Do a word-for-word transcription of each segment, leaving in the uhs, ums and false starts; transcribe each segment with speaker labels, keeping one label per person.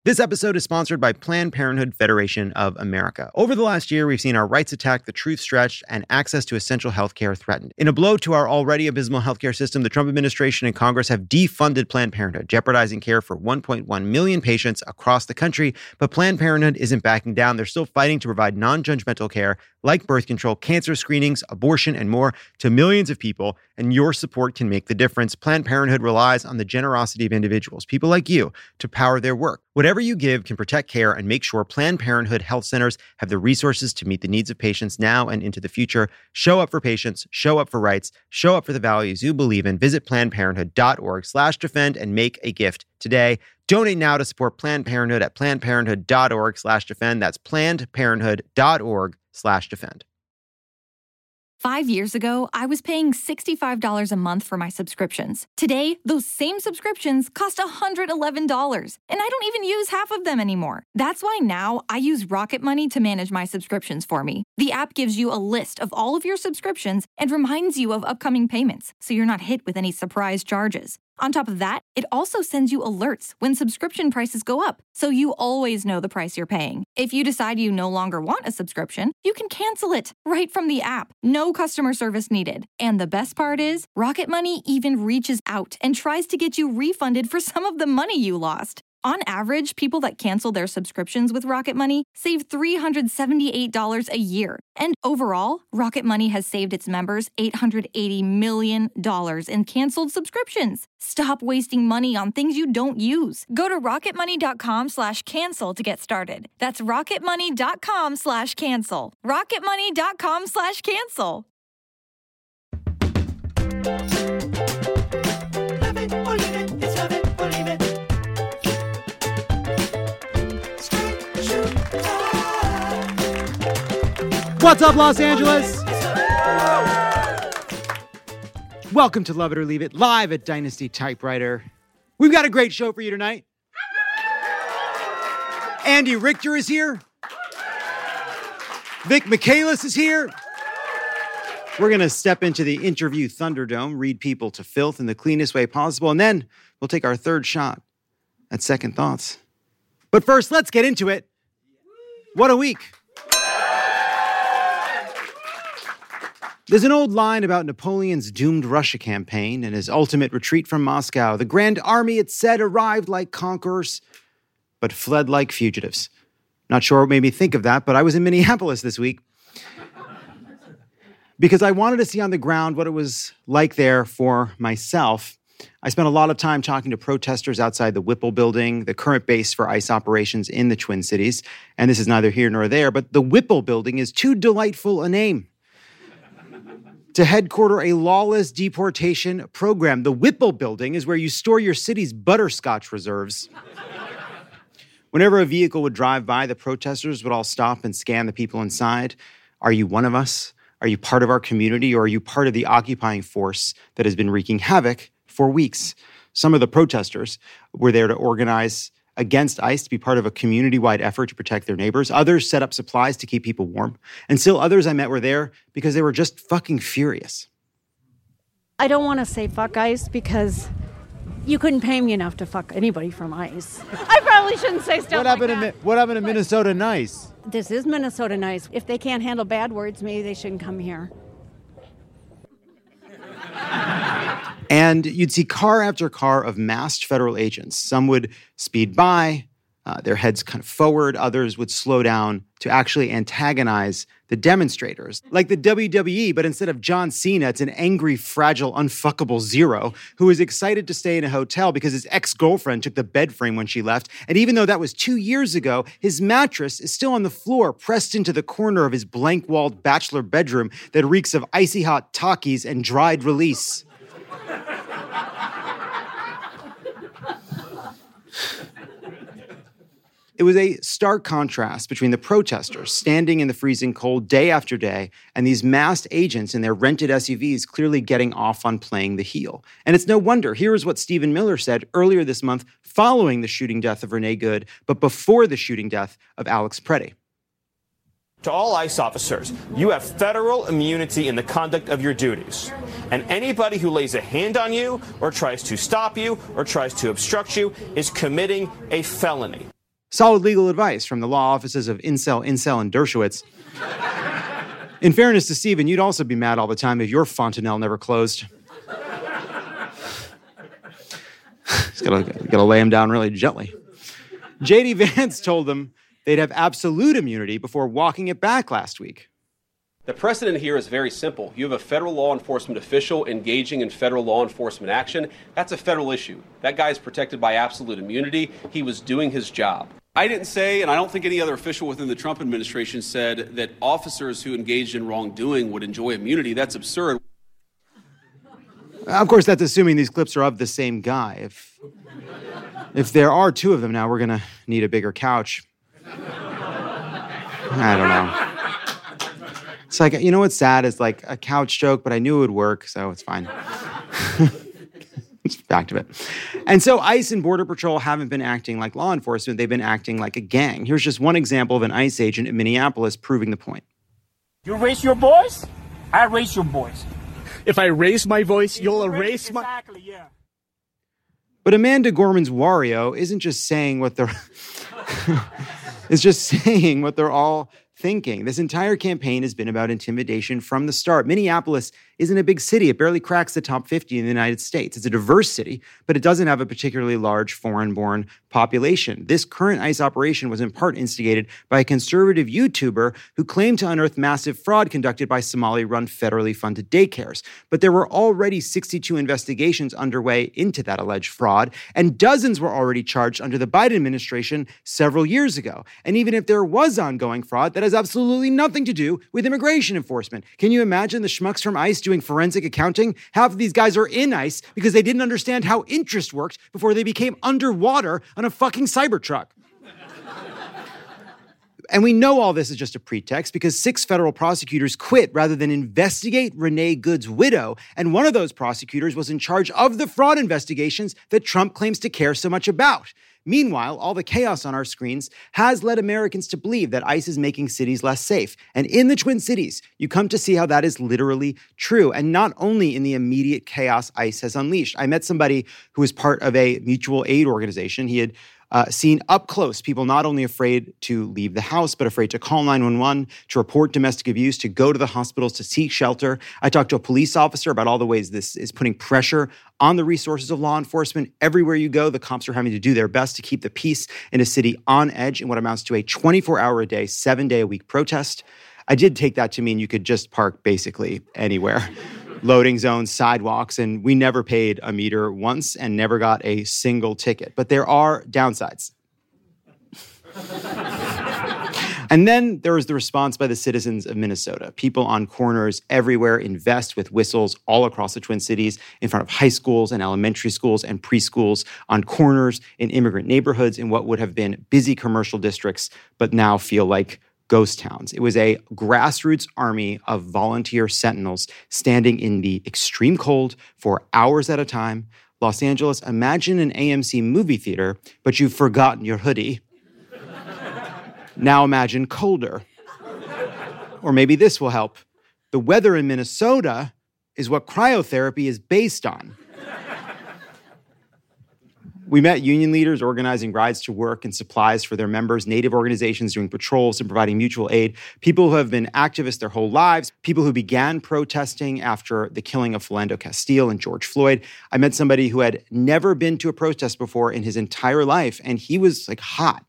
Speaker 1: This episode is sponsored by Planned Parenthood Federation of America. Over the last year, we've seen our rights attacked, the truth stretched, and access to essential healthcare threatened. In a blow to our already abysmal healthcare system, the Trump administration and Congress have defunded Planned Parenthood, jeopardizing care for one point one million patients across the country. But Planned Parenthood isn't backing down. They're still fighting to provide non-judgmental care like birth control, cancer screenings, abortion, and more to millions of people, and your support can make the difference. Planned Parenthood relies on the generosity of individuals, people like you, to power their work. Whatever you give can protect care and make sure Planned Parenthood health centers have the resources to meet the needs of patients now and into the future. Show up for patients, show up for rights, show up for the values you believe in. Visit plannedparenthood.org slash defend and make a gift today. Donate now to support Planned Parenthood at plannedparenthood.org slash defend. That's plannedparenthood.org slash defend.
Speaker 2: Five years ago, I was paying sixty-five dollars a month for my subscriptions. Today, those same subscriptions cost one hundred eleven dollars, and I don't even use half of them anymore. That's why now I use Rocket Money to manage my subscriptions for me. The app gives you a list of all of your subscriptions and reminds you of upcoming payments, so you're not hit with any surprise charges. On top of that, it also sends you alerts when subscription prices go up, so you always know the price you're paying. If you decide you no longer want a subscription, you can cancel it right from the app. No customer service needed. And the best part is, Rocket Money even reaches out and tries to get you refunded for some of the money you lost. On average, people that cancel their subscriptions with Rocket Money save three hundred seventy-eight dollars a year. And overall, Rocket Money has saved its members eight hundred eighty million dollars in canceled subscriptions. Stop wasting money on things you don't use. Go to rocketmoney.com slash cancel to get started. That's rocketmoney.com slash cancel. rocketmoney.com slash cancel.
Speaker 3: Love it or leave it, it's love it or leave it.
Speaker 1: What's up, Los Angeles? Welcome to Love It or Leave It, live at Dynasty Typewriter. We've got a great show for you tonight. Andy Richter is here. Vic Michaelis is here. We're going to step into the interview Thunderdome, read people to filth in the cleanest way possible, and then we'll take our third shot at Second Thoughts. But first, let's get into it. What a week. There's an old line about Napoleon's doomed Russia campaign and his ultimate retreat from Moscow. The Grand Army, it said, arrived like conquerors, but fled like fugitives. Not sure what made me think of that, but I was in Minneapolis this week because I wanted to see on the ground what it was like there for myself. I spent a lot of time talking to protesters outside the Whipple building, the current base for ICE operations in the Twin Cities. And this is neither here nor there, but the Whipple building is too delightful a name to headquarter a lawless deportation program. The Whipple building is where you store your city's butterscotch reserves. Whenever a vehicle would drive by, the protesters would all stop and scan the people inside. Are you one of us? Are you part of our community? Or are you part of the occupying force that has been wreaking havoc for weeks? Some of the protesters were there to organize against ICE, to be part of a community-wide effort to protect their neighbors. Others set up supplies to keep people warm. And still others I met were there because they were just fucking furious.
Speaker 4: I don't want to say fuck ICE because you couldn't pay me enough to fuck anybody from ICE. I probably shouldn't say stuff
Speaker 5: what
Speaker 4: like
Speaker 5: happened
Speaker 4: that.
Speaker 5: To, what happened to
Speaker 4: but
Speaker 5: Minnesota Nice?
Speaker 4: This is Minnesota Nice. If they can't handle bad words, maybe they shouldn't come here.
Speaker 1: And you'd see car after car of masked federal agents. Some would speed by, uh, their heads kind of forward. Others would slow down to actually antagonize the demonstrators. Like the W W E, but instead of John Cena, it's an angry, fragile, unfuckable Zero who is excited to stay in a hotel because his ex-girlfriend took the bed frame when she left. And even though that was two years ago, his mattress is still on the floor, pressed into the corner of his blank-walled bachelor bedroom that reeks of icy hot Takis and dried release. It was a stark contrast between the protesters standing in the freezing cold day after day and these masked agents in their rented S U Vs clearly getting off on playing the heel. And it's no wonder. Here is what Stephen Miller said earlier this month following the shooting death of Renee Good, but before the shooting death of Alex Preddy.
Speaker 6: To all ICE officers, you have federal immunity in the conduct of your duties. And anybody who lays a hand on you or tries to stop you or tries to obstruct you is committing a felony.
Speaker 1: Solid legal advice from the law offices of Incel, Incel, and Dershowitz. In fairness to Stephen, you'd also be mad all the time if your fontanelle never closed. Just gotta, gotta lay him down really gently. J D Vance told them they'd have absolute immunity before walking it back last week.
Speaker 5: The precedent here is very simple. You have a federal law enforcement official engaging in federal law enforcement action. That's a federal issue. That guy is protected by absolute immunity. He was doing his job. I didn't say, and I don't think any other official within the Trump administration said, that officers who engaged in wrongdoing would enjoy immunity. That's absurd.
Speaker 1: Of course, that's assuming these clips are of the same guy. If, if there are two of them now, we're going to need a bigger couch. I don't know. It's like, you know what's sad? It's like a couch joke, but I knew it would work, so it's fine. It's back to it. And so ICE and Border Patrol haven't been acting like law enforcement. They've been acting like a gang. Here's just one example of an ICE agent in Minneapolis proving the point.
Speaker 7: You raise your voice, I raise your voice.
Speaker 8: If I raise my voice, you'll erase my...
Speaker 7: Exactly, yeah.
Speaker 1: But Amanda Gorman's Wario isn't just saying what they're... is just saying what they're all thinking. This entire campaign has been about intimidation from the start. Minneapolis isn't a big city. It barely cracks the top fifty in the United States. It's a diverse city, but it doesn't have a particularly large foreign-born population. This current ICE operation was in part instigated by a conservative YouTuber who claimed to unearth massive fraud conducted by Somali-run federally funded daycares. But there were already sixty-two investigations underway into that alleged fraud, and dozens were already charged under the Biden administration several years ago. And even if there was ongoing fraud, that has absolutely nothing to do with immigration enforcement. Can you imagine the schmucks from ICE doing forensic accounting? Half of these guys are in ICE because they didn't understand how interest worked before they became underwater on a fucking Cybertruck. And we know all this is just a pretext because six federal prosecutors quit rather than investigate Renee Good's widow. And one of those prosecutors was in charge of the fraud investigations that Trump claims to care so much about. Meanwhile, all the chaos on our screens has led Americans to believe that ICE is making cities less safe. And in the Twin Cities, you come to see how that is literally true. And not only in the immediate chaos ICE has unleashed. I met somebody who was part of a mutual aid organization. He had Uh, seen up close people not only afraid to leave the house, but afraid to call nine one one, to report domestic abuse, to go to the hospitals, to seek shelter. I talked to a police officer about all the ways this is putting pressure on the resources of law enforcement. Everywhere you go, the cops are having to do their best to keep the peace in a city on edge in what amounts to a twenty-four hour a day, seven day a week protest. I did take that to mean you could just park basically anywhere. Loading zones, sidewalks, and we never paid a meter once and never got a single ticket. But there are downsides. And then there was the response by the citizens of Minnesota. People on corners everywhere invest with whistles all across the Twin Cities in front of high schools and elementary schools and preschools, on corners in immigrant neighborhoods in what would have been busy commercial districts, but now feel like ghost towns. It was a grassroots army of volunteer sentinels standing in the extreme cold for hours at a time. Los Angeles, imagine an A M C movie theater, but you've forgotten your hoodie. Now imagine colder. Or maybe this will help. The weather in Minnesota is what cryotherapy is based on. We met union leaders organizing rides to work and supplies for their members, Native organizations doing patrols and providing mutual aid, people who have been activists their whole lives, people who began protesting after the killing of Philando Castile and George Floyd. I met somebody who had never been to a protest before in his entire life, and he was like hot.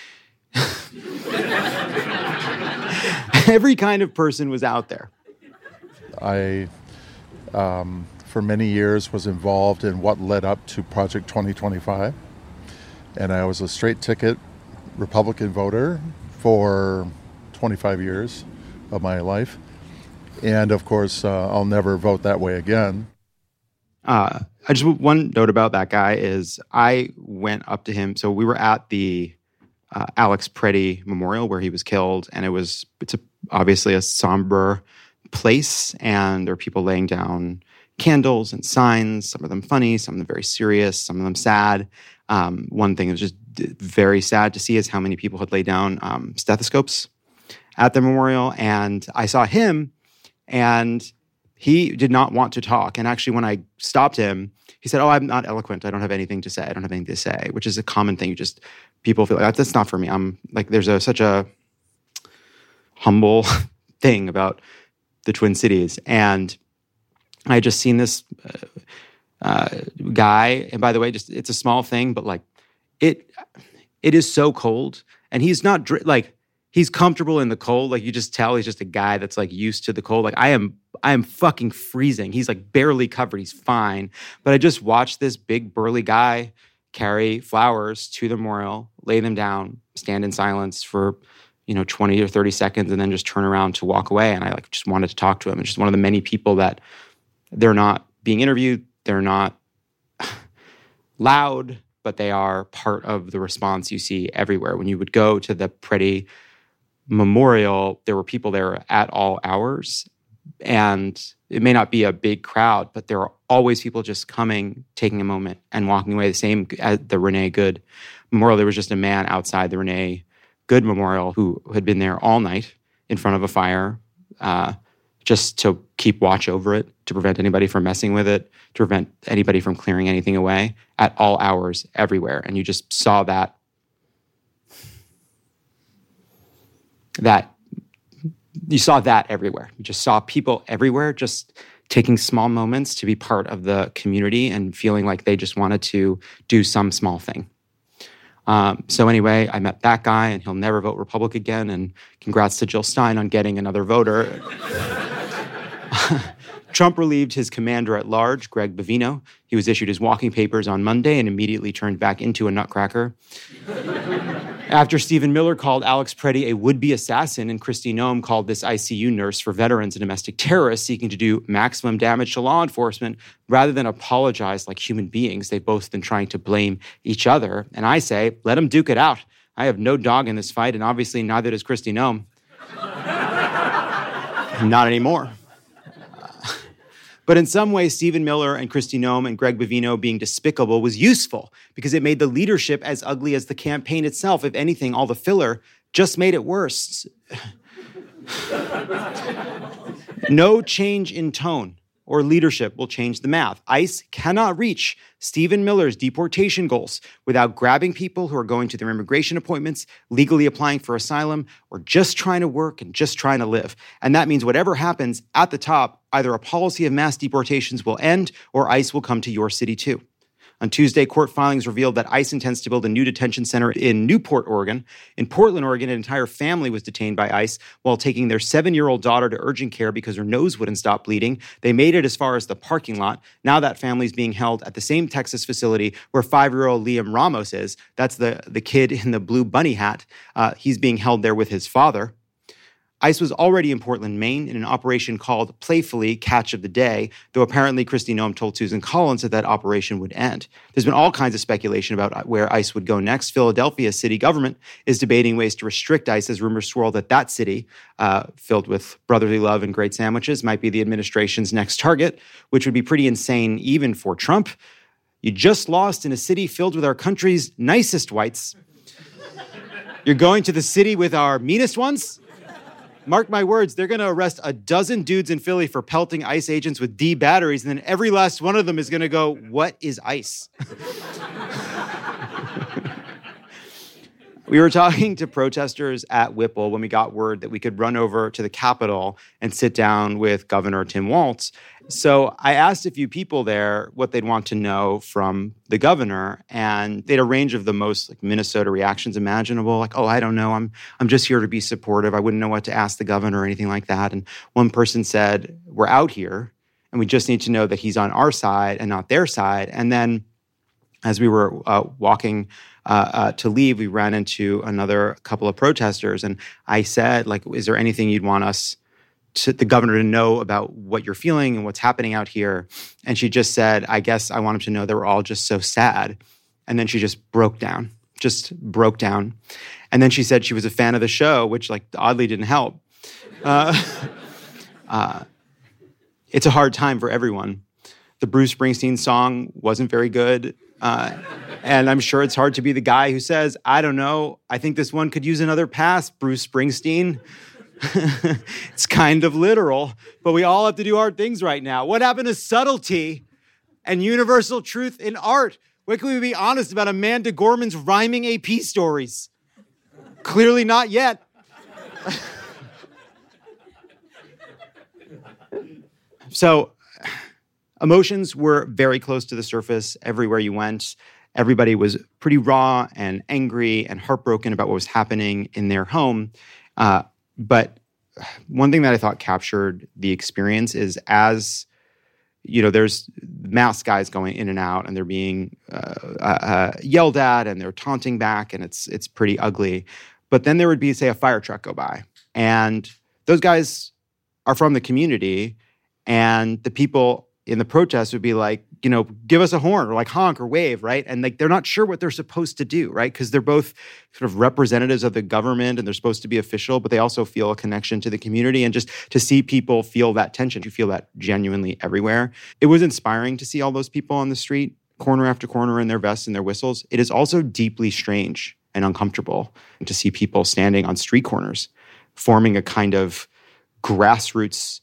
Speaker 1: Every kind of person was out there.
Speaker 9: I... Um... for many years was involved in what led up to Project twenty twenty-five. And I was a straight ticket Republican voter for twenty-five years of my life. And of course, uh, I'll never vote that way again.
Speaker 1: Uh, I just, one note about that guy is I went up to him. So we were at the uh, Alex Preddy Memorial where he was killed. And it was, it's a, obviously a somber place. And there are people laying down candles and signs, some of them funny, some of them very serious, some of them sad. Um, one thing that was just very sad to see is how many people had laid down um, stethoscopes at the memorial. And I saw him, and he did not want to talk. And actually, when I stopped him, he said, oh, I'm not eloquent. I don't have anything to say. I don't have anything to say, which is a common thing. You just, people feel like, that's not for me. I'm like, there's a such a humble thing about the Twin Cities. And I had just seen this uh, uh, guy, and by the way, just it's a small thing, but like, it, it is so cold. And he's not, dr- like, he's comfortable in the cold. Like, you just tell he's just a guy that's like used to the cold. Like, I am, I am fucking freezing. He's like barely covered. He's fine. But I just watched this big burly guy carry flowers to the memorial, lay them down, stand in silence for, you know, twenty or thirty seconds, and then just turn around to walk away. And I like just wanted to talk to him. It's just one of the many people that they're not being interviewed. They're not loud, but they are part of the response you see everywhere. When you would go to the Preddy Memorial, there were people there at all hours. And it may not be a big crowd, but there are always people just coming, taking a moment, and walking away. The same at the Renee Good Memorial. There was just a man outside the Renee Good Memorial who had been there all night in front of a fire, uh, just to keep watch over it, to prevent anybody from messing with it, to prevent anybody from clearing anything away at all hours everywhere. And you just saw that, that, you saw that everywhere. You just saw people everywhere just taking small moments to be part of the community and feeling like they just wanted to do some small thing. Um, so anyway, I met that guy, and he'll never vote Republican again. And congrats to Jill Stein on getting another voter. Trump relieved his commander-at-large, Greg Bovino. He was issued his walking papers on Monday and immediately turned back into a nutcracker. After Stephen Miller called Alex Preddy a would-be assassin and Kristi Noem called this I C U nurse for veterans and domestic terrorists seeking to do maximum damage to law enforcement, rather than apologize like human beings, they've both been trying to blame each other. And I say, let them duke it out. I have no dog in this fight, and obviously neither does Kristi Noem. Not anymore. But in some ways, Stephen Miller and Kristi Noem and Greg Bovino being despicable was useful because it made the leadership as ugly as the campaign itself. If anything, all the filler just made it worse. No change in tone or leadership will change the math. ICE cannot reach Stephen Miller's deportation goals without grabbing people who are going to their immigration appointments, legally applying for asylum, or just trying to work and just trying to live. And that means whatever happens at the top, either a policy of mass deportations will end or ICE will come to your city too. On Tuesday, court filings revealed that ICE intends to build a new detention center in Newport, Oregon. In Portland, Oregon, an entire family was detained by ICE while taking their seven-year-old daughter to urgent care because her nose wouldn't stop bleeding. They made it as far as the parking lot. Now that family is being held at the same Texas facility where five-year-old Liam Ramos is. That's the, the kid in the blue bunny hat. Uh, he's being held there with his father. ICE was already in Portland, Maine, in an operation called Playfully Catch of the Day, though apparently Kristi Noem told Susan Collins that that operation would end. There's been all kinds of speculation about where ICE would go next. Philadelphia's city government is debating ways to restrict ICE as rumors swirl that that city, uh, filled with brotherly love and great sandwiches, might be the administration's next target, which would be pretty insane even for Trump. You just lost in a city filled with our country's nicest whites. You're going to the city with our meanest ones? Mark my words, they're going to arrest a dozen dudes in Philly for pelting ICE agents with D batteries, and then every last one of them is going to go, what is ICE? We were talking to protesters at Whipple when we got word that we could run over to the Capitol and sit down with Governor Tim Walz. So I asked a few people there what they'd want to know from the governor, and they had a range of the most like Minnesota reactions imaginable, like, oh, I don't know, I'm I'm just here to be supportive. I wouldn't know what to ask the governor or anything like that. And one person said, we're out here, and we just need to know that he's on our side and not their side. And then as we were uh, walking uh, uh, to leave, we ran into another couple of protesters, and I said, like, is there anything you'd want us to the governor to know about what you're feeling and what's happening out here? And she just said, I guess I want him to know that we're all just so sad. And then she just broke down, just broke down. And then she said she was a fan of the show, which like oddly didn't help. Uh, uh, it's a hard time for everyone. The Bruce Springsteen song wasn't very good. Uh, and I'm sure it's hard to be the guy who says, I don't know, I think this one could use another pass, Bruce Springsteen. It's kind of literal, but we all have to do hard things right now. What happened to subtlety and universal truth in art? When can we be honest about Amanda Gorman's rhyming A P stories? Clearly not yet. So, emotions were very close to the surface everywhere you went. Everybody was pretty raw and angry and heartbroken about what was happening in their home. Uh, but one thing that I thought captured the experience is as, you know, there's masked guys going in and out and they're being uh, uh, yelled at and they're taunting back and it's it's pretty ugly. But then there would be, say, a fire truck go by. And those guys are from the community and the people in the protest would be like, you know, give us a horn or like honk or wave, right? And like they're not sure what they're supposed to do, right? Because they're both sort of representatives of the government and they're supposed to be official, but they also feel a connection to the community. And just to see people feel that tension, you feel that genuinely everywhere. It was inspiring to see all those people on the street, corner after corner in their vests and their whistles. It is also deeply strange and uncomfortable to see people standing on street corners, forming a kind of grassroots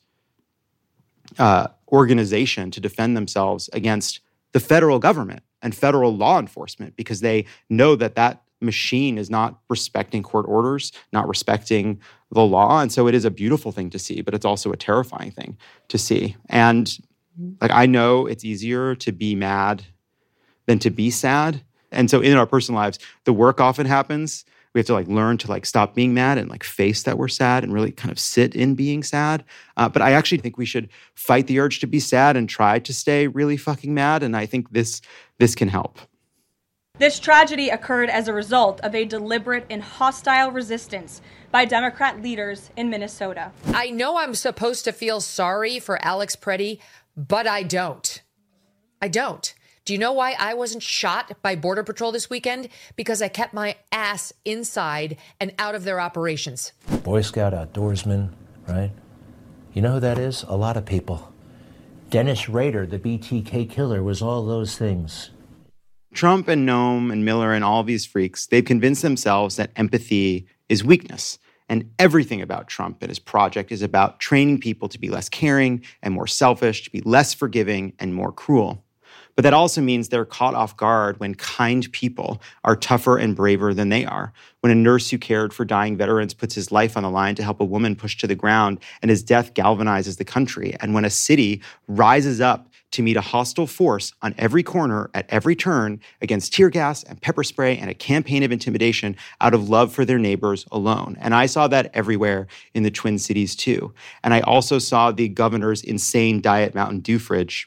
Speaker 1: uh, organization to defend themselves against the federal government and federal law enforcement because they know that that machine is not respecting court orders, not respecting the law. And so it is a beautiful thing to see, but it's also a terrifying thing to see. And like I know it's easier to be mad than to be sad. And so in our personal lives, the work often happens. We have to like learn to like stop being mad and like face that we're sad and really kind of sit in being sad. Uh, but I actually think we should fight the urge to be sad and try to stay really fucking mad. And I think this this can help.
Speaker 10: This tragedy occurred as a result of a deliberate and hostile resistance by Democrat leaders in Minnesota.
Speaker 11: I know I'm supposed to feel sorry for Alex Preddy, but I don't. I don't. Do you know why I wasn't shot by Border Patrol this weekend? Because I kept my ass inside and out of their operations.
Speaker 12: Boy Scout outdoorsman, right? You know who that is? A lot of people. Dennis Rader, the B T K killer, was all those things.
Speaker 1: Trump and Noam and Miller and all these freaks, they've convinced themselves that empathy is weakness. And everything about Trump and his project is about training people to be less caring and more selfish, to be less forgiving and more cruel. But that also means they're caught off guard when kind people are tougher and braver than they are. When a nurse who cared for dying veterans puts his life on the line to help a woman pushed to the ground and his death galvanizes the country. And when a city rises up to meet a hostile force on every corner at every turn against tear gas and pepper spray and a campaign of intimidation out of love for their neighbors alone. And I saw that everywhere in the Twin Cities too. And I also saw the governor's insane Diet Mountain Dew fridge.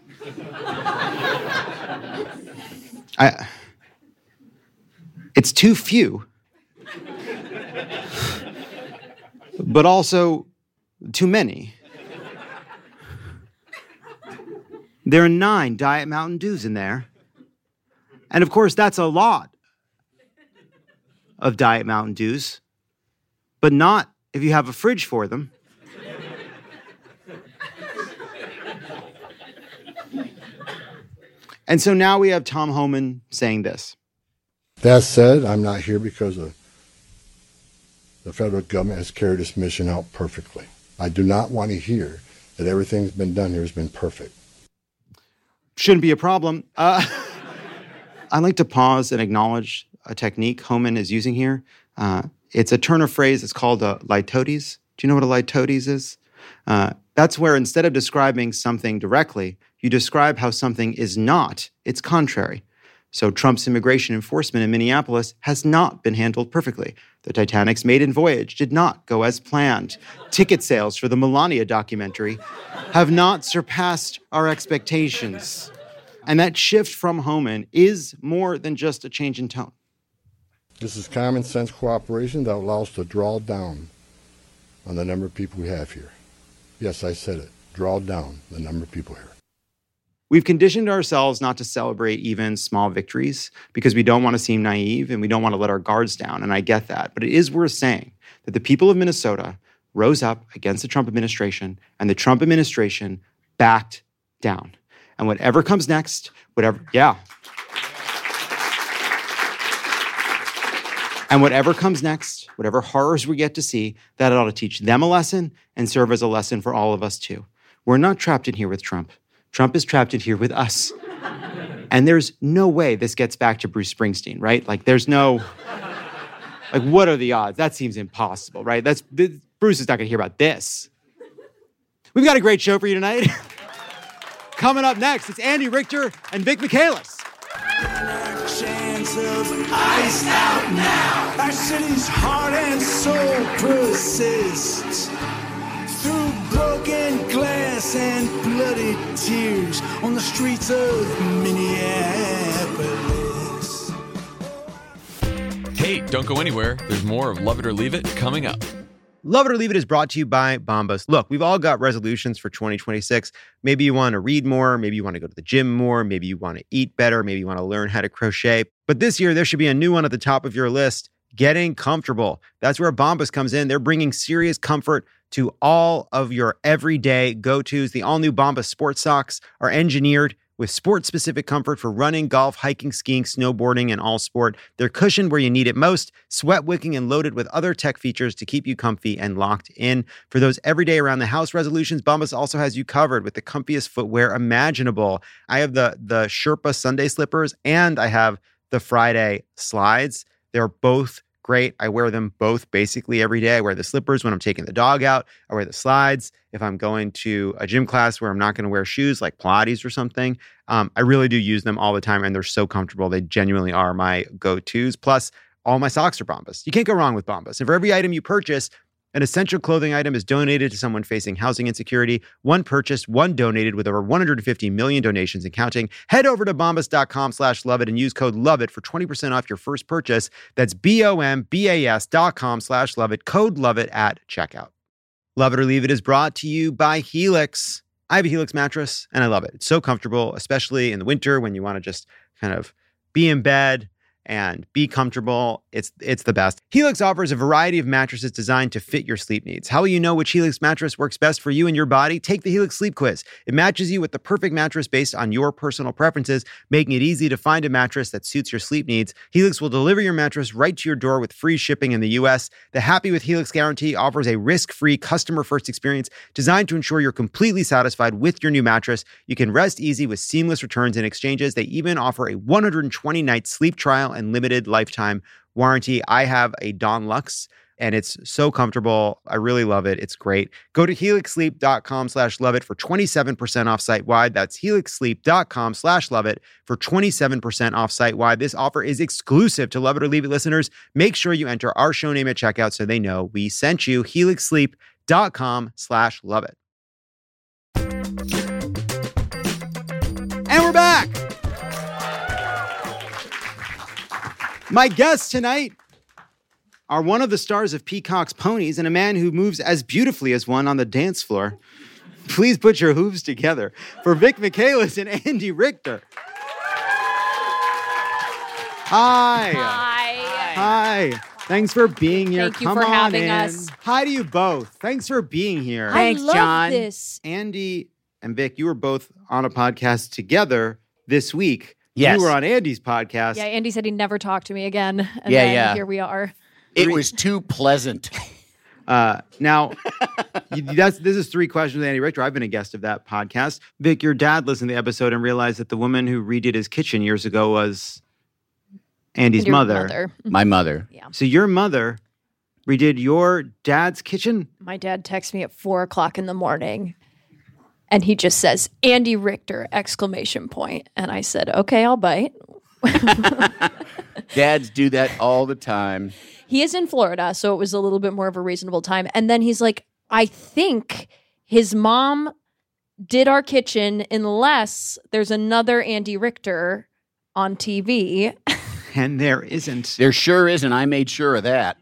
Speaker 1: I, it's too few, but also too many. There are nine Diet Mountain Dews in there. And of course, that's a lot of Diet Mountain Dews, but not if you have a fridge for them. And so now we have Tom Homan saying this.
Speaker 13: That said, I'm not here because of the federal government has carried this mission out perfectly. I do not want to hear that everything's been done here has been perfect.
Speaker 1: Shouldn't be a problem. Uh, I like to pause and acknowledge a technique Homan is using here. Uh, it's a turn of phrase. It's called a litotes. Do you know what a litotes is? Uh, that's where instead of describing something directly, you describe how something is not its contrary. So Trump's immigration enforcement in Minneapolis has not been handled perfectly. The Titanic's maiden voyage did not go as planned. Ticket sales for the Melania documentary have not surpassed our expectations. And that shift from Homan is more than just a change in tone.
Speaker 13: This is common sense cooperation that allows us to draw down on the number of people we have here. Yes, I said it. Draw down the number of people here.
Speaker 1: We've conditioned ourselves not to celebrate even small victories because we don't want to seem naive and we don't want to let our guards down, and I get that. But it is worth saying that the people of Minnesota rose up against the Trump administration, and the Trump administration backed down. And whatever comes next, whatever, yeah. And whatever comes next, whatever horrors we get to see, that ought to teach them a lesson and serve as a lesson for all of us too. We're not trapped in here with Trump. Trump is trapped in here with us. And there's no way this gets back to Bruce Springsteen, right? Like there's no, like what are the odds? That seems impossible, right? That's, Bruce is not gonna hear about this. We've got a great show for you tonight. Coming up next, it's Andy Richter and Vic Michaelis.
Speaker 3: Of iced out now. Our city's heart and soul persists through broken glass and bloody tears on the streets of Minneapolis.
Speaker 14: Hey, don't go anywhere. There's more of Love It or Leave It coming up.
Speaker 1: Love It or Leave It is brought to you by Bombas. Look, we've all got resolutions for twenty twenty-six. Maybe you want to read more. Maybe you want to go to the gym more. Maybe you want to eat better. Maybe you want to learn how to crochet. But this year, there should be a new one at the top of your list, getting comfortable. That's where Bombas comes in. They're bringing serious comfort to all of your everyday go-tos. The all-new Bombas sports socks are engineered with sport-specific comfort for running, golf, hiking, skiing, snowboarding, and all sport. They're cushioned where you need it most, sweat-wicking and loaded with other tech features to keep you comfy and locked in. For those everyday around-the-house resolutions, Bombas also has you covered with the comfiest footwear imaginable. I have the, the Sherpa Sunday slippers, and I have the Friday slides. They're both great. I wear them both basically every day. I wear the slippers when I'm taking the dog out. I wear the slides if I'm going to a gym class where I'm not going to wear shoes like Pilates or something. Um, I really do use them all the time, and they're so comfortable. They genuinely are my go-tos. Plus, all my socks are Bombas. You can't go wrong with Bombas. And for every item you purchase, an essential clothing item is donated to someone facing housing insecurity. One purchased, one donated, with over one hundred fifty million donations and counting. Head over to bombas.com slash love it and use code LOVEIT for twenty percent off your first purchase. That's B-O-M-B-A-S dot com slash love it. Code LOVEIT at checkout. Love It or Leave It is brought to you by Helix. I have a Helix mattress and I love it. It's so comfortable, especially in the winter when you want to just kind of be in bed and be comfortable. It's it's the best. Helix offers a variety of mattresses designed to fit your sleep needs. How will you know which Helix mattress works best for you and your body? Take the Helix Sleep Quiz. It matches you with the perfect mattress based on your personal preferences, making it easy to find a mattress that suits your sleep needs. Helix will deliver your mattress right to your door with free shipping in the U S. The Happy with Helix guarantee offers a risk-free, customer-first experience designed to ensure you're completely satisfied with your new mattress. You can rest easy with seamless returns and exchanges. They even offer a one hundred twenty night sleep trial and limited lifetime warranty. I have a Dawn Luxe and it's so comfortable. I really love it. It's great. Go to helixsleep.com slash love it for twenty-seven percent off site wide. That's helixsleep.com slash love it for twenty-seven percent off site wide. This offer is exclusive to Love It or Leave It listeners. Make sure you enter our show name at checkout so they know we sent you. helixsleep.com slash love it. And we're back. My guests tonight are one of the stars of Peacock's Ponies and a man who moves as beautifully as one on the dance floor. Please put your hooves together for Vic Michaelis and Andy Richter. Hi.
Speaker 15: Hi.
Speaker 1: Hi. Thanks for being here.
Speaker 15: Thank you
Speaker 1: Come
Speaker 15: for
Speaker 1: on
Speaker 15: having
Speaker 1: in.
Speaker 15: us.
Speaker 1: Hi to you both. Thanks for being here.
Speaker 15: Thanks, I love John. This.
Speaker 1: Andy and Vic, you were both on a podcast together this week.
Speaker 16: Yes.
Speaker 1: You were on Andy's podcast.
Speaker 15: Yeah, Andy said he'd never talk to me again. And
Speaker 16: yeah,
Speaker 15: then
Speaker 16: yeah.
Speaker 15: here we are.
Speaker 16: It was too pleasant.
Speaker 1: Uh, now, you, that's this is three questions with Andy Richter. I've been a guest of that podcast. Vic, your dad listened to the episode and realized that the woman who redid his kitchen years ago was Andy's
Speaker 15: Your
Speaker 1: mother.
Speaker 15: mother.
Speaker 16: My mother.
Speaker 15: Yeah.
Speaker 1: So your mother redid your dad's kitchen?
Speaker 15: My dad texts me at four o'clock in the morning. And he just says, Andy Richter, exclamation point. And I said, okay, I'll bite.
Speaker 16: Dads do that all the time.
Speaker 15: He is in Florida, so it was a little bit more of a reasonable time. And then he's like, I think his mom did our kitchen unless there's another Andy Richter on T V.
Speaker 1: And there isn't.
Speaker 16: There sure isn't. I made sure of that.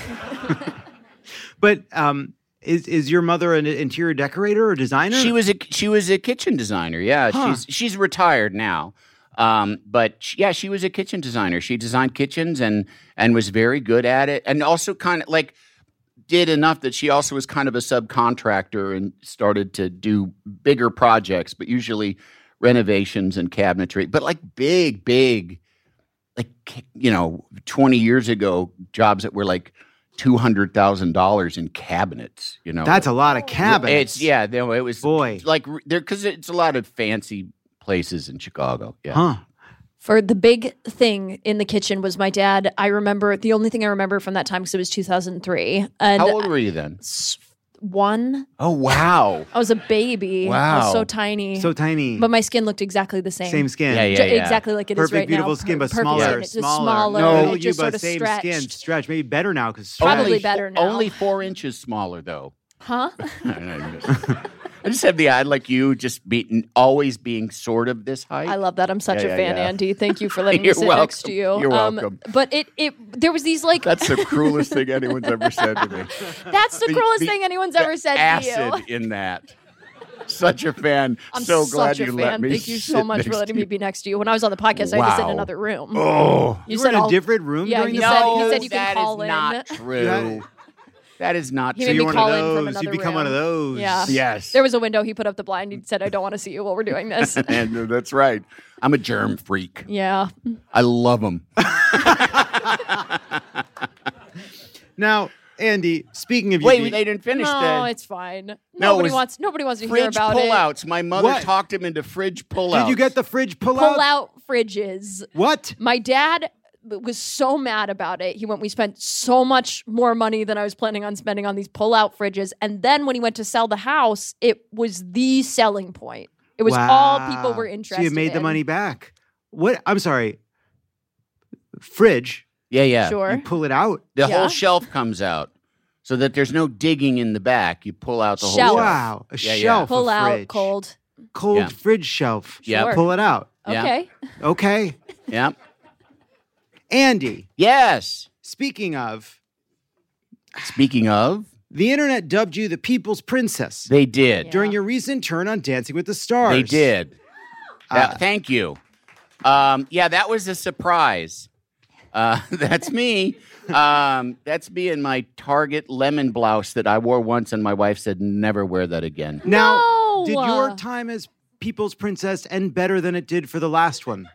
Speaker 1: But um, is is your mother an interior decorator or designer?
Speaker 16: She was a she was a kitchen designer. Yeah,
Speaker 1: Huh.
Speaker 16: she's she's retired now. Um, but she, yeah, she was a kitchen designer. She designed kitchens and and was very good at it, and also kind of like did enough that she also was kind of a subcontractor and started to do bigger projects, but usually renovations and cabinetry, but like big, big like, you know, twenty years ago, jobs that were like two hundred thousand dollars in cabinets, you know.
Speaker 1: That's a lot of cabinets.
Speaker 16: It's, yeah, no, it was
Speaker 1: Boy.
Speaker 16: like there because it's a lot of fancy places in Chicago. Yeah.
Speaker 1: Huh.
Speaker 15: For the big thing in the kitchen was my dad. I remember the only thing I remember from that time because it was two thousand three. And
Speaker 16: How old were you then?
Speaker 15: One.
Speaker 16: Oh, wow.
Speaker 15: I was a baby. I
Speaker 16: Wow.
Speaker 15: was so tiny.
Speaker 1: So tiny.
Speaker 15: But my skin looked exactly the same.
Speaker 1: Same skin.
Speaker 16: Yeah, yeah,
Speaker 15: Ju-
Speaker 16: yeah.
Speaker 15: Exactly like it is
Speaker 1: Perfect,
Speaker 15: right now.
Speaker 1: beautiful skin, but
Speaker 15: Perfect
Speaker 1: smaller.
Speaker 15: skin. It's just
Speaker 1: Smaller.
Speaker 15: smaller.
Speaker 1: No,
Speaker 15: and it
Speaker 1: you,
Speaker 15: just
Speaker 1: but
Speaker 15: sort of
Speaker 1: same
Speaker 15: stretched.
Speaker 1: skin. Stretch. Maybe better now because
Speaker 15: Probably better now.
Speaker 16: Only four inches smaller, though.
Speaker 15: Huh?
Speaker 16: I just have the eye like you, just be, always being sort of this height.
Speaker 15: I love that. I'm such
Speaker 16: Yeah,
Speaker 15: a
Speaker 16: yeah,
Speaker 15: fan,
Speaker 16: yeah.
Speaker 15: Andy. Thank you for letting me
Speaker 16: You're
Speaker 15: sit
Speaker 16: welcome.
Speaker 15: next to you.
Speaker 16: You're
Speaker 15: Um,
Speaker 16: welcome.
Speaker 15: but it, it, there was these like.
Speaker 16: That's the cruelest thing anyone's ever said to me.
Speaker 15: That's the
Speaker 16: The-
Speaker 15: cruelest
Speaker 16: the-
Speaker 15: thing anyone's
Speaker 16: the
Speaker 15: ever said
Speaker 16: acid
Speaker 15: to you.
Speaker 16: in that. Such a fan.
Speaker 15: I'm
Speaker 16: so glad
Speaker 15: such a
Speaker 16: you
Speaker 15: fan.
Speaker 16: let me.
Speaker 15: Thank you so
Speaker 16: sit
Speaker 15: much
Speaker 16: next
Speaker 15: for letting
Speaker 16: to
Speaker 15: me
Speaker 16: you.
Speaker 15: be next to you. When I was on the podcast, I had to sit in
Speaker 16: Wow.
Speaker 15: another room.
Speaker 16: Oh,
Speaker 1: You were in a
Speaker 15: all-
Speaker 1: different room
Speaker 15: Yeah,
Speaker 1: during
Speaker 15: you
Speaker 1: the
Speaker 15: said,
Speaker 1: podcast?
Speaker 15: you said you can
Speaker 16: that
Speaker 15: call
Speaker 16: is
Speaker 15: in.
Speaker 16: not true. That is not
Speaker 15: He
Speaker 16: true.
Speaker 15: made me
Speaker 1: You're one
Speaker 15: call
Speaker 1: of
Speaker 15: in from
Speaker 1: those.
Speaker 15: another
Speaker 1: You become
Speaker 15: room.
Speaker 1: one of those.
Speaker 15: Yeah.
Speaker 16: Yes.
Speaker 15: There was a window. He put up the blind. He said, "I don't want to see you while we're doing this."
Speaker 16: and uh, that's right. I'm a germ freak.
Speaker 15: Yeah.
Speaker 16: I love them.
Speaker 1: Now, Andy, speaking of you
Speaker 16: Wait,
Speaker 1: being-
Speaker 16: they didn't finish
Speaker 15: No,
Speaker 16: the
Speaker 15: it's fine.
Speaker 16: No, it
Speaker 15: Nobody
Speaker 16: was
Speaker 15: wants. Nobody wants to hear
Speaker 16: fridge
Speaker 15: about
Speaker 16: pullouts. My mother
Speaker 1: What?
Speaker 16: talked him into fridge pullouts.
Speaker 1: Did you get the fridge
Speaker 15: it.
Speaker 1: pull,
Speaker 15: Pull out fridges.
Speaker 1: What?
Speaker 15: My dad was so mad about it. He went, we spent so much more money than I was planning on spending on these pull-out fridges. And then when he went to sell the house, it was the selling point. It was all people
Speaker 1: Wow.
Speaker 15: were interested
Speaker 1: So you made
Speaker 15: in.
Speaker 1: the money back. What? I'm sorry. Fridge.
Speaker 16: Yeah, yeah.
Speaker 15: Sure.
Speaker 1: You pull it out.
Speaker 16: The
Speaker 15: Yeah.
Speaker 16: whole shelf comes out, so that there's no digging in the back. You pull out the whole
Speaker 15: Shelf.
Speaker 16: shelf.
Speaker 1: Wow. A
Speaker 16: Yeah, yeah.
Speaker 1: shelf.
Speaker 15: Pull
Speaker 1: of
Speaker 15: out
Speaker 1: fridge.
Speaker 15: cold.
Speaker 1: Cold
Speaker 16: Yeah.
Speaker 1: fridge shelf.
Speaker 16: Yeah.
Speaker 15: Sure.
Speaker 1: Pull it out.
Speaker 16: Yeah.
Speaker 15: Okay.
Speaker 1: Okay.
Speaker 16: Yeah.
Speaker 1: Andy,
Speaker 16: Yes.
Speaker 1: speaking of,
Speaker 16: Speaking of,
Speaker 1: the internet dubbed you the people's princess
Speaker 16: they did.
Speaker 1: during your recent turn on Dancing with the Stars.
Speaker 16: They did. That-
Speaker 1: Uh,
Speaker 16: thank you. Um, yeah, that was a surprise. Uh, that's me. Um, that's me in my Target lemon blouse that I wore once, and my wife said, never wear that again.
Speaker 1: Now,
Speaker 15: No.
Speaker 1: did your time as people's princess end better than it did for the last one?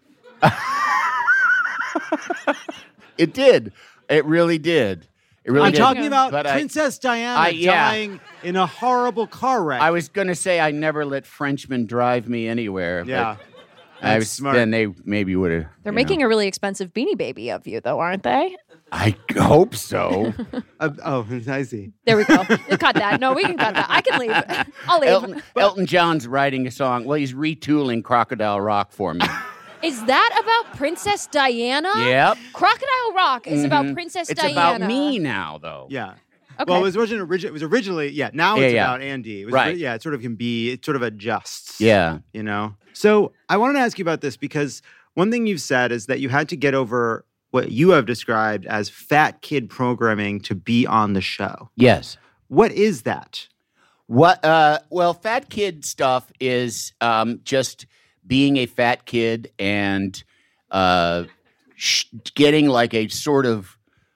Speaker 16: It did. It really did. It really
Speaker 1: I'm
Speaker 16: did.
Speaker 1: talking about
Speaker 16: But I-
Speaker 1: Princess Diana
Speaker 16: I- yeah.
Speaker 1: dying in a horrible car wreck.
Speaker 16: I was going to say I never let Frenchmen drive me anywhere.
Speaker 1: yeah.
Speaker 16: But I
Speaker 1: That's
Speaker 16: was,
Speaker 1: smart.
Speaker 16: Then they maybe would have.
Speaker 15: They're making a really expensive Beanie Baby of you, though, aren't they?
Speaker 16: I hope so.
Speaker 1: Uh, oh, I see.
Speaker 15: There we go. Cut that. No, we can cut that. I can leave. I'll leave.
Speaker 16: Elton, Elton John's writing a song. Well, he's retooling Crocodile Rock for me.
Speaker 15: Is that about Princess Diana?
Speaker 16: Yep.
Speaker 15: Crocodile Rock is about
Speaker 16: Mhm.
Speaker 15: Princess
Speaker 16: It's
Speaker 15: Diana.
Speaker 16: about me now, though.
Speaker 1: Yeah.
Speaker 15: Okay.
Speaker 1: Well, it was originally, origi- it was originally, yeah, now
Speaker 16: Yeah,
Speaker 1: it's
Speaker 16: yeah.
Speaker 1: about Andy. It was
Speaker 16: Right.
Speaker 1: ori- yeah, it sort of can be, it sort of adjusts.
Speaker 16: Yeah.
Speaker 1: You know? So I wanted to ask you about this because one thing you've said is that you had to get over what you have described as fat kid programming to be on the show.
Speaker 16: Yes.
Speaker 1: What is that?
Speaker 16: What? Uh, well, fat kid stuff is um, just being a fat kid and uh, sh- getting like a sort of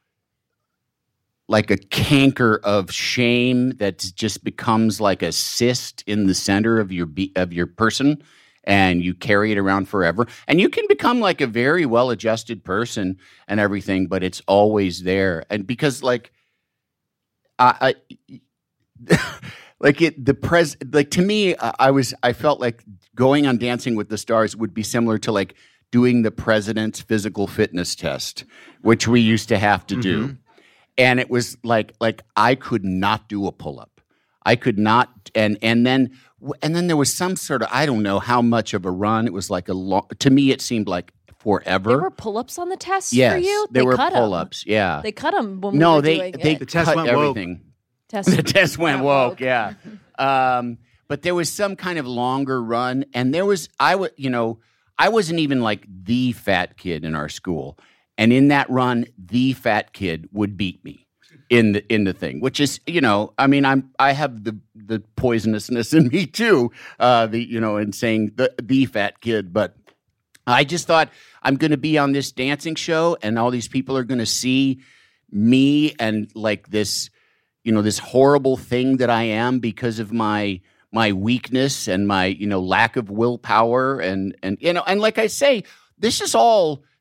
Speaker 16: like a canker of shame that just becomes like a cyst in the center of your be- of your person, and you carry it around forever. And you can become like a very well-adjusted person and everything, but it's always there. And because like I, I like it, the pres like to me, I, I was I felt like going on Dancing with the Stars would be similar to like doing the president's physical fitness test, which we used to have to do.
Speaker 1: Mhm.
Speaker 16: And it was like like I could not do a pull-up. I could not and and then and then there was some sort of I don't know how much of a run. It was like a long to me it seemed like forever.
Speaker 15: There were pull-ups on the test
Speaker 16: yes,
Speaker 15: for you?
Speaker 16: there
Speaker 15: they
Speaker 16: were
Speaker 15: cut 'em.
Speaker 16: pull-ups. Yeah.
Speaker 15: They cut them when
Speaker 16: no,
Speaker 15: we were
Speaker 16: they
Speaker 15: doing
Speaker 16: they
Speaker 15: it.
Speaker 1: The test
Speaker 16: cut
Speaker 1: went woke.
Speaker 16: everything.
Speaker 15: Test
Speaker 16: The test went
Speaker 15: went
Speaker 16: woke,
Speaker 15: woke.
Speaker 16: yeah. Um, but there was some kind of longer run, and there was I would you know I wasn't even like the fat kid in our school, and in that run, the fat kid would beat me in the in the thing, which is you know I mean I'm I have the the poisonousness in me too, uh, the you know in saying the the fat kid, but I just thought I'm going to be on this dancing show, and all these people are going to see me and like this. You know, this horrible thing that I am because of my my weakness and my, you know, lack of willpower and and you know, and like I say, this is all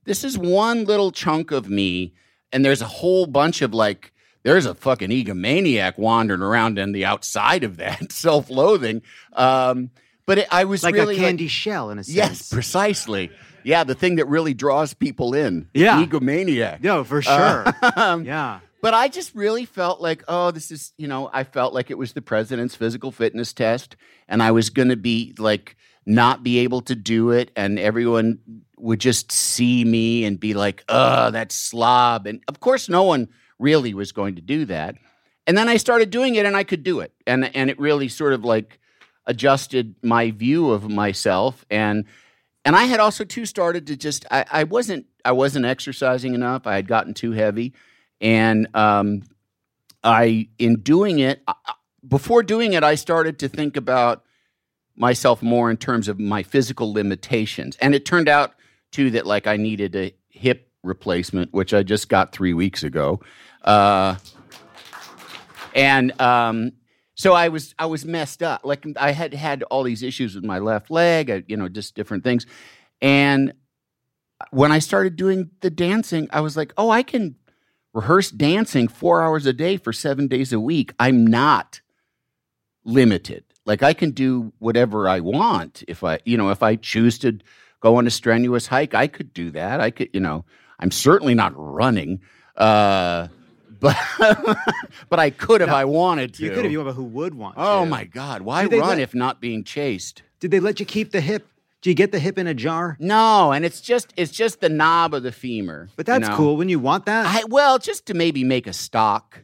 Speaker 16: this is one little chunk of me, and there's a whole bunch of like, there's a fucking egomaniac wandering around on the outside of that self-loathing. Um, but it, I was
Speaker 1: like
Speaker 16: really
Speaker 1: a candy
Speaker 16: like,
Speaker 1: shell in a sense.
Speaker 16: Yes, precisely. Yeah, the thing that really draws people in.
Speaker 1: Yeah.
Speaker 16: Egomaniac.
Speaker 1: No, for sure.
Speaker 16: Uh,
Speaker 1: yeah.
Speaker 16: But I just really felt like, oh, this is, you know, I felt like it was the president's physical fitness test, and I was going to be like, not be able to do it, and everyone would just see me and be like, oh, that slob. And of course, no one really was going to do that. And then I started doing it, and I could do it. And, and it really sort of like adjusted my view of myself. And and I had also too started to just, I, I wasn't, I wasn't exercising enough. I had gotten too heavy. And um, I, in doing it, I, before doing it, I started to think about myself more in terms of my physical limitations. And it turned out, too, that like I needed a hip replacement, which I just got three weeks ago. Uh, and um, so I was I was messed up. Like I had had all these issues with my left leg, I, you know, just different things. And when I started doing the dancing, I was like, oh, I can rehearse dancing four hours a day for seven days a week. I'm not limited. Like I can do whatever I want. If I, you know, if I choose to go on a strenuous hike, I could do that. I could, you know, I'm certainly not running, uh, but but I could if
Speaker 1: No,
Speaker 16: I wanted to.
Speaker 1: You could if you want, but who would want
Speaker 16: Oh
Speaker 1: to?
Speaker 16: my God! Why
Speaker 1: Did they
Speaker 16: run
Speaker 1: let-
Speaker 16: if not being chased?
Speaker 1: Did they let you keep the hip? Do you get the hip in a jar?
Speaker 16: No, and it's just it's just the knob of the femur.
Speaker 1: But that's
Speaker 16: you know?
Speaker 1: cool when you want that.
Speaker 16: I, well, just to maybe make a stock.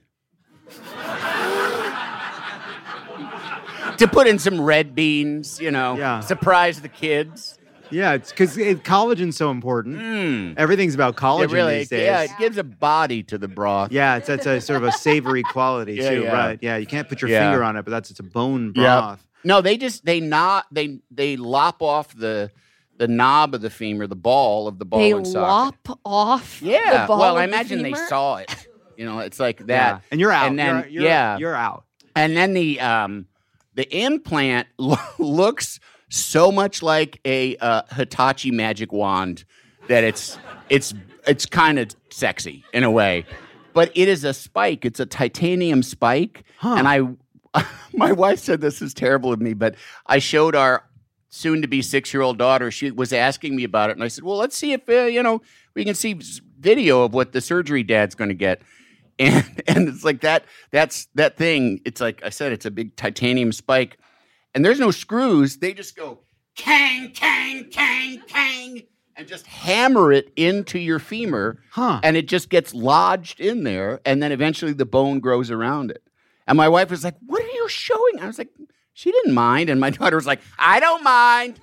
Speaker 16: To put in some red beans, you know,
Speaker 1: Yeah.
Speaker 16: surprise the kids.
Speaker 1: Yeah, it's because it, collagen's so important.
Speaker 16: Mm.
Speaker 1: Everything's about collagen
Speaker 16: It really,
Speaker 1: these days.
Speaker 16: yeah, it gives a body to the broth.
Speaker 1: Yeah, it's, it's a sort of a savory quality
Speaker 16: Yeah,
Speaker 1: too,
Speaker 16: yeah.
Speaker 1: right? Yeah, you can't put your
Speaker 16: Yeah.
Speaker 1: finger on it, but that's it's a bone
Speaker 16: Yeah.
Speaker 1: broth.
Speaker 16: No, they just they not they they lop off the the knob of the femur, the ball of the ball
Speaker 15: They
Speaker 16: and socket.
Speaker 15: lop off
Speaker 16: Yeah.
Speaker 15: the ball
Speaker 16: well, I
Speaker 15: of the
Speaker 16: imagine they
Speaker 15: femur?
Speaker 16: saw it. You know, it's like that.
Speaker 1: Yeah. And you're out.
Speaker 16: And then
Speaker 1: You're- you're-
Speaker 16: yeah,
Speaker 1: you're out.
Speaker 16: And then the um the implant lo- looks so much like a uh, Hitachi magic wand that it's it's it's kind of sexy in a way. But it is a spike. It's a titanium spike. And I my wife said this is terrible of me, but I showed our soon-to-be six-year-old daughter. She was asking me about it, and I said, well, let's see if, uh, you know, we can see s- video of what the surgery dad's going to get. And and it's like that, that's that thing. It's like I said, it's a big titanium spike. And there's no screws. They just go kang, kang, kang, kang, and just hammer it into your femur.
Speaker 1: Huh.
Speaker 16: And it just gets lodged in there. And then eventually the bone grows around it. And my wife was like, what are you showing? I was like, she didn't mind. And my daughter was like, I don't mind.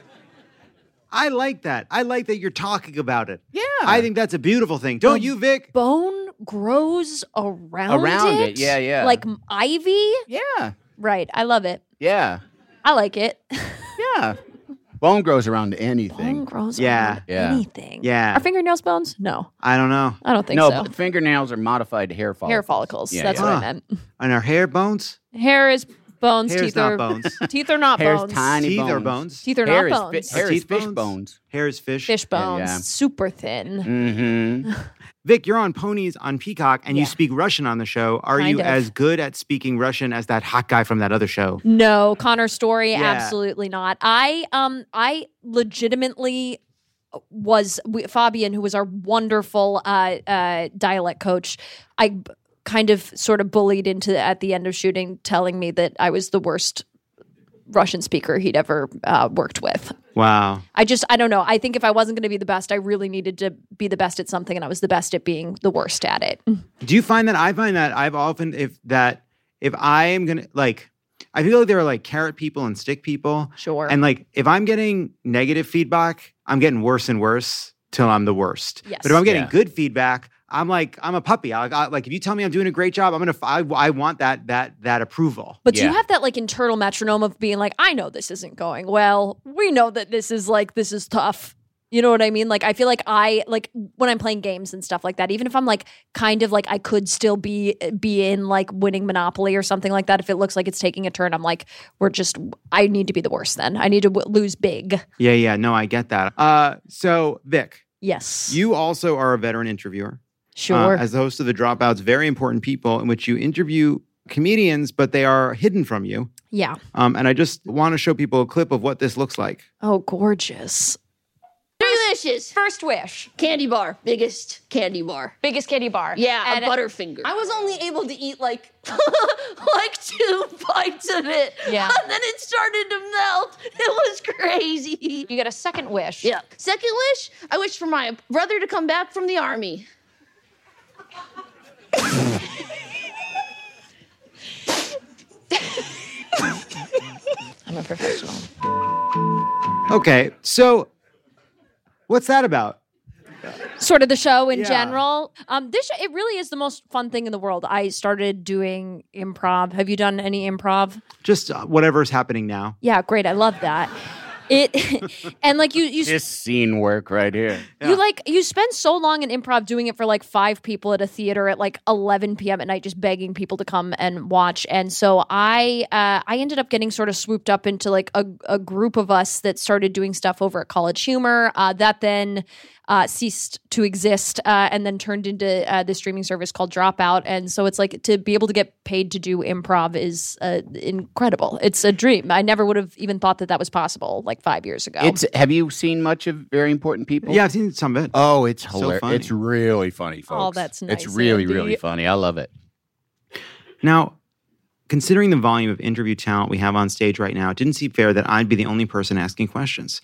Speaker 1: I like that. I like that you're talking about it.
Speaker 16: Yeah.
Speaker 1: I think that's a beautiful thing. Don't
Speaker 15: The
Speaker 1: you, Vic?
Speaker 15: Bone grows around,
Speaker 16: Around
Speaker 15: it?
Speaker 16: it, yeah, yeah.
Speaker 15: Like m- ivy?
Speaker 16: Yeah.
Speaker 15: Right. I love it.
Speaker 16: Yeah.
Speaker 15: I like it.
Speaker 16: Yeah. Bone grows around anything.
Speaker 15: Bone grows
Speaker 1: Yeah.
Speaker 15: around
Speaker 16: Yeah.
Speaker 15: anything.
Speaker 1: Yeah.
Speaker 15: Are fingernails bones? No.
Speaker 1: I don't know.
Speaker 15: I don't think
Speaker 16: no,
Speaker 15: so.
Speaker 16: but fingernails are modified hair follicles.
Speaker 15: Hair follicles.
Speaker 16: Yeah,
Speaker 15: That's
Speaker 16: yeah.
Speaker 15: what I
Speaker 1: Huh.
Speaker 15: meant.
Speaker 1: And our hair bones?
Speaker 15: Hair is bones.
Speaker 1: Hair's
Speaker 15: teeth
Speaker 1: not
Speaker 15: are
Speaker 1: bones.
Speaker 15: Teeth are not
Speaker 16: Hair's
Speaker 15: bones.
Speaker 16: tiny
Speaker 1: Teeth
Speaker 16: bones.
Speaker 1: are bones.
Speaker 15: Teeth are
Speaker 16: Hair
Speaker 15: not
Speaker 16: is fi-
Speaker 15: bones.
Speaker 16: hair
Speaker 1: Are
Speaker 16: is
Speaker 1: teeth
Speaker 16: fish
Speaker 1: bones?
Speaker 16: bones.
Speaker 1: Hair is fish.
Speaker 15: Fish bones.
Speaker 16: yeah.
Speaker 15: Super thin.
Speaker 16: Mm-hmm.
Speaker 1: Vic, you're on Ponies on Peacock, and
Speaker 15: Yeah.
Speaker 1: you speak Russian on the show. Are
Speaker 15: Kind
Speaker 1: you
Speaker 15: of.
Speaker 1: as good at speaking Russian as that hot guy from that other show?
Speaker 15: No, Connor Story,
Speaker 1: Yeah.
Speaker 15: absolutely not. I um I legitimately was we, Fabian, who was our wonderful uh, uh, dialect coach. I b- kind of sort of bullied into at the end of shooting, telling me that I was the worst Russian speaker he'd ever uh, worked with.
Speaker 1: Wow.
Speaker 15: I just I don't know. I think if I wasn't going to be the best, I really needed to be the best at something, and I was the best at being the worst at it.
Speaker 1: Do you find that I find that I've often if that if I am gonna like I feel like there are like carrot people and stick people.
Speaker 15: Sure.
Speaker 1: And like if I'm getting negative feedback, I'm getting worse and worse till I'm the worst.
Speaker 15: Yes.
Speaker 1: But if I'm getting
Speaker 16: Yeah.
Speaker 1: good feedback, I'm like I'm a puppy. I, I, like if you tell me I'm doing a great job, I'm gonna I, I want that that that approval.
Speaker 15: But do
Speaker 16: Yeah.
Speaker 15: you have that like internal metronome of being like, I know this isn't going well. We know that this is like, this is tough. You know what I mean? Like, I feel like I, like when I'm playing games and stuff like that, even if I'm like kind of like I could still be, be in like winning Monopoly or something like that. If it looks like it's taking a turn, I'm like, we're just, I need to be the worst then. I need to w- lose big.
Speaker 1: Yeah, yeah. No, I get that. Uh, so Vic,
Speaker 15: Yes.
Speaker 1: You also are a veteran interviewer.
Speaker 15: Sure.
Speaker 1: Uh, as the host of The Dropouts, very important people in which you interview comedians, but they are hidden from you.
Speaker 15: Yeah.
Speaker 1: Um, and I just want to show people a clip of what this looks like.
Speaker 15: Oh, gorgeous.
Speaker 17: Three wishes.
Speaker 18: First wish.
Speaker 17: Candy bar. Biggest candy bar.
Speaker 18: Biggest candy bar.
Speaker 17: Yeah,
Speaker 18: And
Speaker 17: a Butterfinger. I was only able to eat like like two bites of it.
Speaker 18: Yeah.
Speaker 17: And then it started to melt. It was crazy.
Speaker 18: You get a second wish.
Speaker 17: Yeah. Second wish, I wish for my brother to come back from the army.
Speaker 18: I'm a professional.
Speaker 1: Okay, so what's that about?
Speaker 15: Sort of the show in
Speaker 1: Yeah.
Speaker 15: general. Um, this show, it really is the most fun thing in the world. I started doing improv. Have you done any improv?
Speaker 1: Just uh, whatever's happening now.
Speaker 15: Yeah, great. I love that. It and like you you
Speaker 16: This scene work right here.
Speaker 15: You like you spend so long in improv doing it for like five people at a theater at like eleven p.m. at night, just begging people to come and watch. And so I uh, I ended up getting sort of swooped up into like a, a group of us that started doing stuff over at College Humor. Uh, that then uh, ceased to exist uh, and then turned into uh, the streaming service called Dropout. And so it's like to be able to get paid to do improv is uh, incredible. It's a dream. I never would have even thought that that was possible like five years ago.
Speaker 16: It's have you seen much of Very Important People?
Speaker 1: Yeah, I've seen some of it.
Speaker 16: Oh, it's
Speaker 1: So
Speaker 16: hilarious.
Speaker 1: funny.
Speaker 16: It's really funny, folks.
Speaker 15: Oh, that's nice,
Speaker 16: It's really,
Speaker 15: Andy.
Speaker 16: really funny. I love it.
Speaker 1: Now, considering the volume of interview talent we have on stage right now, it didn't seem fair that I'd be the only person asking questions.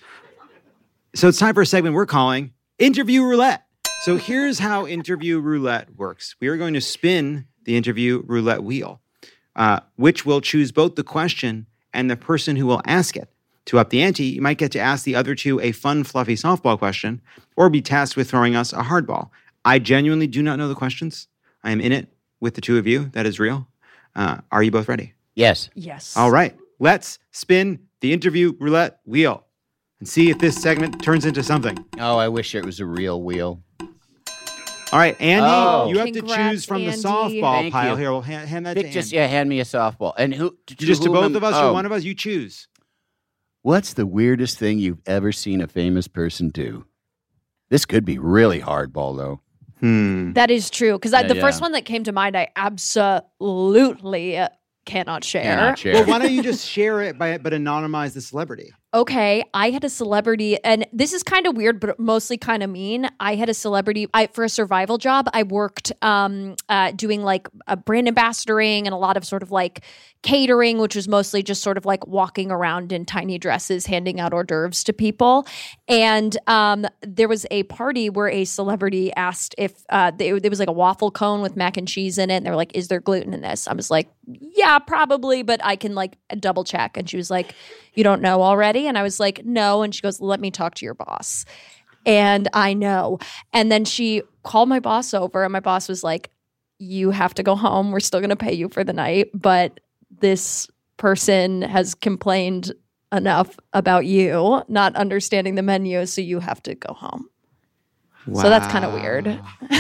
Speaker 1: So it's time for a segment we're calling Interview Roulette. So here's how Interview Roulette works. We are going to spin the Interview Roulette wheel, uh, which will choose both the question and the person who will ask it. To up the ante, you might get to ask the other two a fun, fluffy softball question or be tasked with throwing us a hardball. I genuinely do not know the questions. I am in it with the two of you. That is real. Uh, are you both ready?
Speaker 16: Yes.
Speaker 15: Yes.
Speaker 1: All right. Let's spin the Interview Roulette wheel and see if this segment turns into something.
Speaker 16: Oh, I wish it was a real wheel.
Speaker 1: All right, Andy,
Speaker 16: Oh.
Speaker 1: you have to
Speaker 15: Congrats,
Speaker 1: choose from
Speaker 15: Andy.
Speaker 1: the softball
Speaker 16: Thank
Speaker 1: pile.
Speaker 16: you.
Speaker 1: Here, we'll hand, hand that
Speaker 16: Vic,
Speaker 1: to
Speaker 16: just
Speaker 1: Andy.
Speaker 16: yeah, hand me a softball. And who? To,
Speaker 1: Just to
Speaker 16: whom
Speaker 1: both
Speaker 16: am-
Speaker 1: of us
Speaker 16: oh.
Speaker 1: or one of us, you choose.
Speaker 16: What's the weirdest thing you've ever seen a famous person do? This could be really hardball, though.
Speaker 1: Hmm.
Speaker 15: That is true. Because
Speaker 16: Yeah,
Speaker 15: the
Speaker 16: yeah.
Speaker 15: first one that came to mind, I absolutely uh, cannot share.
Speaker 16: Cannot share.
Speaker 1: Well, why don't you just share it by but anonymize the celebrity?
Speaker 15: Okay, I had a celebrity, and this is kind of weird, but mostly kind of mean. I had a celebrity I, for a survival job. I worked um, uh, doing like a brand ambassadoring and a lot of sort of like catering, which was mostly just sort of like walking around in tiny dresses, handing out hors d'oeuvres to people. And um, there was a party where a celebrity asked if uh, they, there was like a waffle cone with mac and cheese in it, and they were like, "Is there gluten in this?" I was like, "Yeah, probably, but I can like double check." And she was like, "You don't know already?" And I was like, "No." And she goes, "Let me talk to your boss." And I know. And then she called my boss over, and my boss was like, "You have to go home. We're still going to pay you for the night, but this person has complained enough about you not understanding the menu, so you have to go home."
Speaker 1: Wow.
Speaker 15: So that's kind of weird.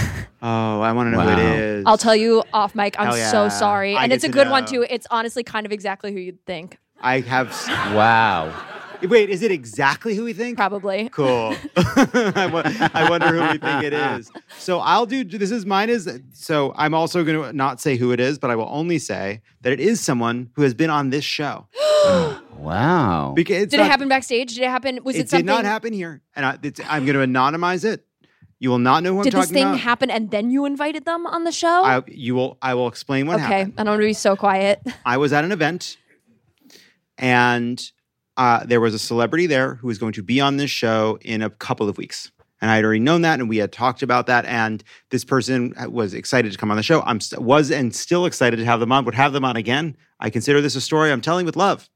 Speaker 1: Oh, I want to know who
Speaker 16: Wow.
Speaker 1: it is.
Speaker 15: I'll tell you off mic. I'm
Speaker 1: Hell yeah.
Speaker 15: so sorry.
Speaker 1: I
Speaker 15: And
Speaker 1: get
Speaker 15: it's a
Speaker 1: to
Speaker 15: good one
Speaker 1: know.
Speaker 15: too. It's honestly kind of exactly who you'd think.
Speaker 1: I have.
Speaker 16: Wow.
Speaker 1: Wait, is it exactly who we think?
Speaker 15: Probably.
Speaker 1: Cool. I, wo- I wonder who we think it is. So I'll do. This is mine. Is so I'm also going to not say who it is, but I will only say that it is someone who has been on this show.
Speaker 16: Wow.
Speaker 1: Because it's
Speaker 15: Did
Speaker 1: not-
Speaker 15: it happen backstage? Did it happen? Was it,
Speaker 1: It
Speaker 15: something?
Speaker 1: did not happen here, and I, it's, I'm going to anonymize it. You will not know who
Speaker 15: Did
Speaker 1: I'm
Speaker 15: this
Speaker 1: talking
Speaker 15: thing
Speaker 1: about.
Speaker 15: happen and then you invited them on the show?
Speaker 1: I, you will. I will explain what
Speaker 15: okay,
Speaker 1: happened.
Speaker 15: and I'm gonna be so quiet.
Speaker 1: I was at an event, and uh, there was a celebrity there who was going to be on this show in a couple of weeks. And I had already known that, and we had talked about that. And this person was excited to come on the show. I'm st- was and still excited to have them on. Would have them on again. I consider this a story I'm telling with love.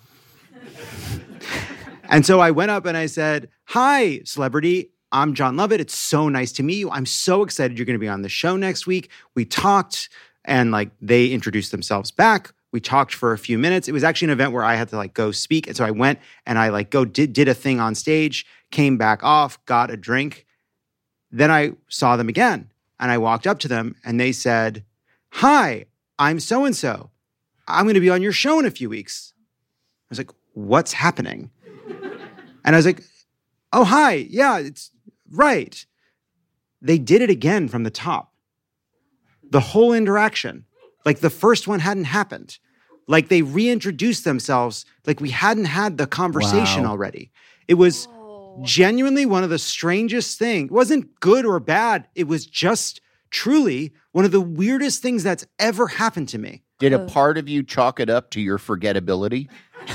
Speaker 1: And so I went up and I said, "Hi, celebrity. I'm John Lovett. It's so nice to meet you. I'm so excited you're going to be on the show next week." We talked, and like they introduced themselves back. We talked for a few minutes. It was actually an event where I had to like go speak. And so I went and I like go did, did a thing on stage, came back off, got a drink. Then I saw them again and I walked up to them and they said, "Hi, I'm so-and-so. I'm going to be on your show in a few weeks." I was like, "What's happening?" And I was like, "Oh, hi. Yeah, it's Right. They did it again from the top. The whole interaction. Like the first one hadn't happened. Like they reintroduced themselves like we hadn't had the conversation
Speaker 16: Wow.
Speaker 1: already. It was genuinely one of the strangest things. It wasn't good or bad. It was just truly one of the weirdest things that's ever happened to me.
Speaker 16: Did a part of you chalk it up to your forgettability?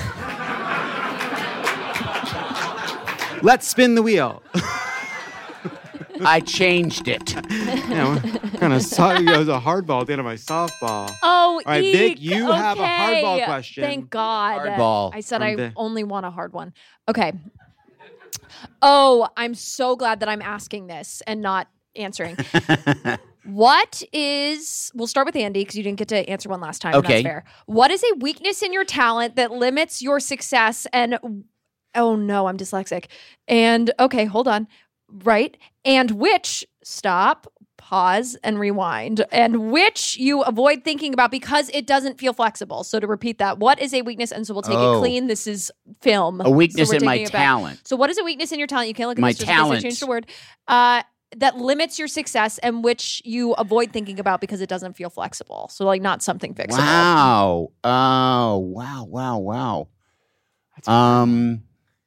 Speaker 1: Let's spin the wheel.
Speaker 16: I changed it.
Speaker 1: Yeah, kind of saw it was a hardball at the end of my softball.
Speaker 15: Oh,
Speaker 1: all right,
Speaker 15: eek.
Speaker 1: Vic, you
Speaker 15: okay.
Speaker 1: have a hardball question.
Speaker 15: Thank God.
Speaker 1: Hardball.
Speaker 15: I said
Speaker 1: From
Speaker 15: I
Speaker 1: Vic.
Speaker 15: only want a hard one. Okay. Oh, I'm so glad that I'm asking this and not answering. What is, we'll start with Andy because you didn't get to answer one last time.
Speaker 16: Okay.
Speaker 15: And that's fair. What is a weakness in your talent that limits your success? And, oh no, I'm dyslexic. And, okay, hold on. Right. And which, stop, pause, and rewind. And which you avoid thinking about because it doesn't feel flexible. So to repeat that, what is a weakness? And so we'll take
Speaker 16: Oh.
Speaker 15: it clean. This is film.
Speaker 16: A weakness
Speaker 15: So we're
Speaker 16: in my
Speaker 15: taking it back.
Speaker 16: talent.
Speaker 15: So what is a weakness in your talent? You can't look at
Speaker 16: My
Speaker 15: this just in case I
Speaker 16: talent.
Speaker 15: changed the word. Uh, that limits your success and which you avoid thinking about because it doesn't feel flexible. So like not something fixable.
Speaker 16: Wow. Oh, wow, wow, wow. Um.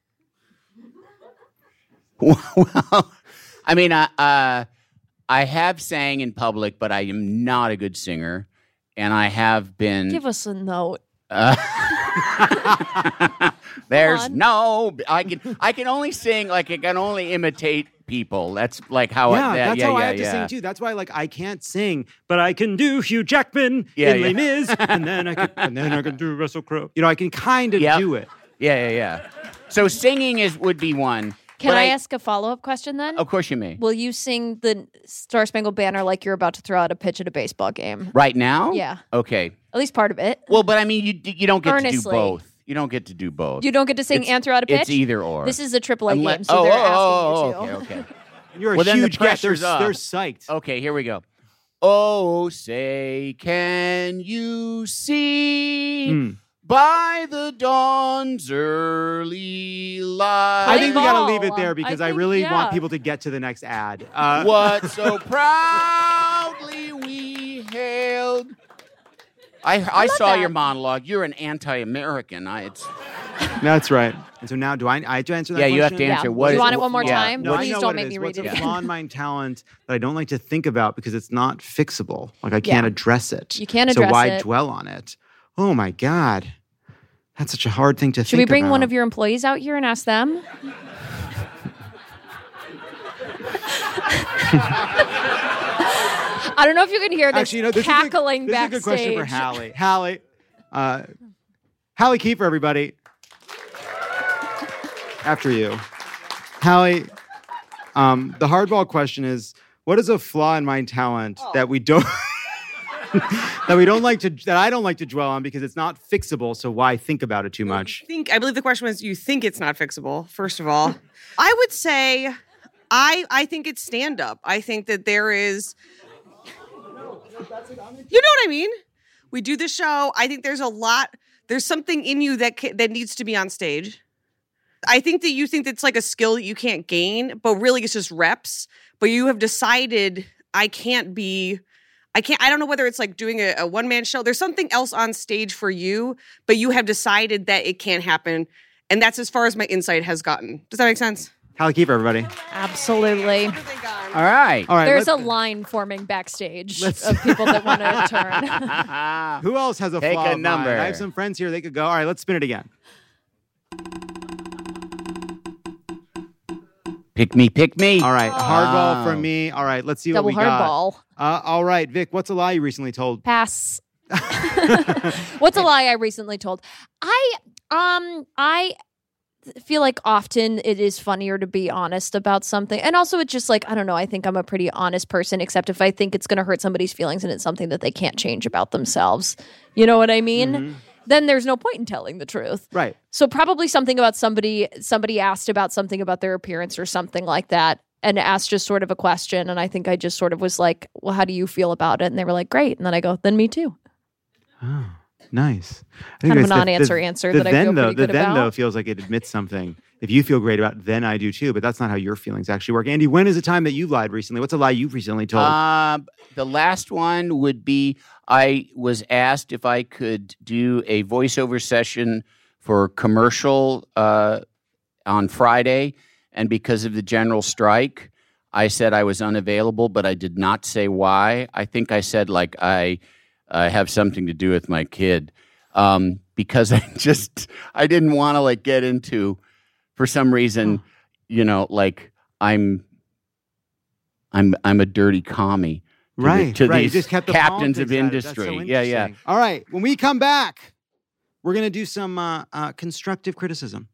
Speaker 16: Well, I mean, I uh, I have sang in public, but I am not a good singer, and I have been.
Speaker 15: Give us a note.
Speaker 16: Uh, there's
Speaker 15: on.
Speaker 16: no. I can. I can only sing like I can only imitate people. That's like how.
Speaker 1: Yeah,
Speaker 16: I, that,
Speaker 1: that's
Speaker 16: yeah,
Speaker 1: how
Speaker 16: yeah,
Speaker 1: I have
Speaker 16: yeah.
Speaker 1: to sing too. That's why, like, I can't sing, but I can do Hugh Jackman
Speaker 16: Yeah,
Speaker 1: in
Speaker 16: yeah.
Speaker 1: Les Mis, and then I can, and then I can do Russell Crowe. You know, I can kind of
Speaker 16: Yep.
Speaker 1: do it.
Speaker 16: Yeah, yeah, yeah. So singing is would be one.
Speaker 15: Can
Speaker 16: but
Speaker 15: I, ask a follow-up question then?
Speaker 16: Of course you may.
Speaker 15: Will you sing the Star Spangled Banner like you're about to throw out a pitch at a baseball game?
Speaker 16: Right now?
Speaker 15: Yeah.
Speaker 16: Okay.
Speaker 15: At least part of it.
Speaker 16: Well, but I mean, you you don't get to do
Speaker 15: Earnestly.
Speaker 16: both. You don't get to do both.
Speaker 15: You don't get to sing
Speaker 16: It's-
Speaker 15: and throw out a pitch?
Speaker 16: It's either or.
Speaker 15: This is a triple A
Speaker 16: Unless-
Speaker 15: game, so
Speaker 16: oh,
Speaker 15: they're
Speaker 16: oh,
Speaker 15: asking
Speaker 16: oh,
Speaker 15: you to.
Speaker 16: okay, okay.
Speaker 1: You're a
Speaker 16: well, then the
Speaker 1: huge guest. They're,
Speaker 16: pressure's up.
Speaker 1: they're psyched.
Speaker 16: Okay, here we go. Oh, say, can you see
Speaker 1: Mm.
Speaker 16: by the dawn's early light?
Speaker 1: I think we got to leave it
Speaker 15: ball.
Speaker 1: there because I,
Speaker 15: I think,
Speaker 1: really
Speaker 15: yeah.
Speaker 1: want people to get to the next ad. Uh,
Speaker 16: What so proudly we hailed. I, I saw
Speaker 15: that.
Speaker 16: your monologue. You're an anti-American. I, it's,
Speaker 1: That's right. And so now, do I, I have to answer that
Speaker 16: Yeah, you have
Speaker 1: question?
Speaker 16: to answer.
Speaker 15: Yeah.
Speaker 16: What
Speaker 15: Do you
Speaker 16: is-
Speaker 15: want it one more
Speaker 16: yeah.
Speaker 15: time?
Speaker 1: No, I
Speaker 15: Please
Speaker 1: know
Speaker 15: don't
Speaker 1: what
Speaker 15: make
Speaker 1: it
Speaker 15: me
Speaker 1: is.
Speaker 15: read
Speaker 1: What's
Speaker 15: it
Speaker 1: a
Speaker 15: again.
Speaker 1: flaw in my talent that I don't like to think about because it's not fixable. Like I can't
Speaker 15: Yeah.
Speaker 1: address it.
Speaker 15: You can't
Speaker 1: So
Speaker 15: address
Speaker 1: why
Speaker 15: it.
Speaker 1: dwell on it? Oh my God. That's such a hard thing to think
Speaker 15: Should we bring
Speaker 1: about.
Speaker 15: one of your employees out here and ask them? I don't know if you can hear this
Speaker 1: Actually, you know, this
Speaker 15: cackling
Speaker 1: is a, this
Speaker 15: backstage.
Speaker 1: is a good question for Hallie. Hallie, uh, Hallie Kiefer, everybody. After you. Hallie, um, the hardball question is, what is a flaw in my talent
Speaker 15: Oh.
Speaker 1: that we don't that we don't like to that I don't like to dwell on because it's not fixable, so why think about it too much?
Speaker 19: I think I believe the question was you think it's not fixable, first of all. I would say I I think it's stand up. I think that there is You know what I mean? We do the show. I think there's a lot there's something in you that ca- that needs to be on stage. I think that you think that's like a skill that you can't gain, but really it's just reps. But you have decided I can't be I can't, I don't know whether it's like doing a, a one-man show. There's something else on stage for you, but you have decided that it can't happen. And that's as far as my insight has gotten. Does that make sense?
Speaker 1: Hallie Kiefer, everybody.
Speaker 15: Absolutely.
Speaker 16: All right.
Speaker 1: All right.
Speaker 15: There's a
Speaker 1: let's-
Speaker 15: line forming backstage
Speaker 1: Let's-
Speaker 15: of people that want to turn.
Speaker 1: Who else has a
Speaker 16: Take
Speaker 1: flaw
Speaker 16: a
Speaker 1: of mine?
Speaker 16: number.
Speaker 1: I have some friends here. They could go. All right, let's spin it again.
Speaker 16: Pick me, pick me.
Speaker 1: All right, hardball
Speaker 16: Oh.
Speaker 1: from me. All right, let's see
Speaker 15: Double
Speaker 1: what we got.
Speaker 15: hardball.
Speaker 1: Uh, all right, Vic, what's a lie you recently told?
Speaker 15: Pass. What's a lie I recently told? I um I feel like often it is funnier to be honest about something. And also it's just like, I don't know, I think I'm a pretty honest person, except if I think it's going to hurt somebody's feelings and it's something that they can't change about themselves. You know what I mean?
Speaker 1: Mm-hmm.
Speaker 15: Then there's no point in telling the truth.
Speaker 1: Right.
Speaker 15: So probably something about somebody somebody asked about something about their appearance or something like that and asked just sort of a question. And I think I just sort of was like, well, how do you feel about it? And they were like, great. And then I go, then me too.
Speaker 1: Oh. Nice. I
Speaker 15: Kind of
Speaker 1: it's
Speaker 15: a non-answer answer
Speaker 1: the
Speaker 15: that I
Speaker 1: then,
Speaker 15: feel
Speaker 1: though,
Speaker 15: pretty
Speaker 1: the
Speaker 15: good
Speaker 1: then,
Speaker 15: about.
Speaker 1: though, feels like it admits something. If you feel great about it, then I do too. But that's not how your feelings actually work. Andy, when is the time that you lied recently? What's a lie you've recently told?
Speaker 16: Uh, the last one would be I was asked if I could do a voiceover session for commercial uh, on Friday. And because of the general strike, I said I was unavailable, but I did not say why. I think I said, like, I uh, have something to do with my kid. Um, because I just, I didn't want to, like, get into, for some reason, you know, like, I'm, I'm, I'm a dirty commie. To
Speaker 1: right,
Speaker 16: the, to
Speaker 1: right. You
Speaker 16: these
Speaker 1: just kept the
Speaker 16: captains of
Speaker 1: politics out of it.
Speaker 16: industry.
Speaker 1: That's so
Speaker 16: yeah, yeah.
Speaker 1: interesting. All right. When we come back, we're going to do some uh, uh, constructive criticism.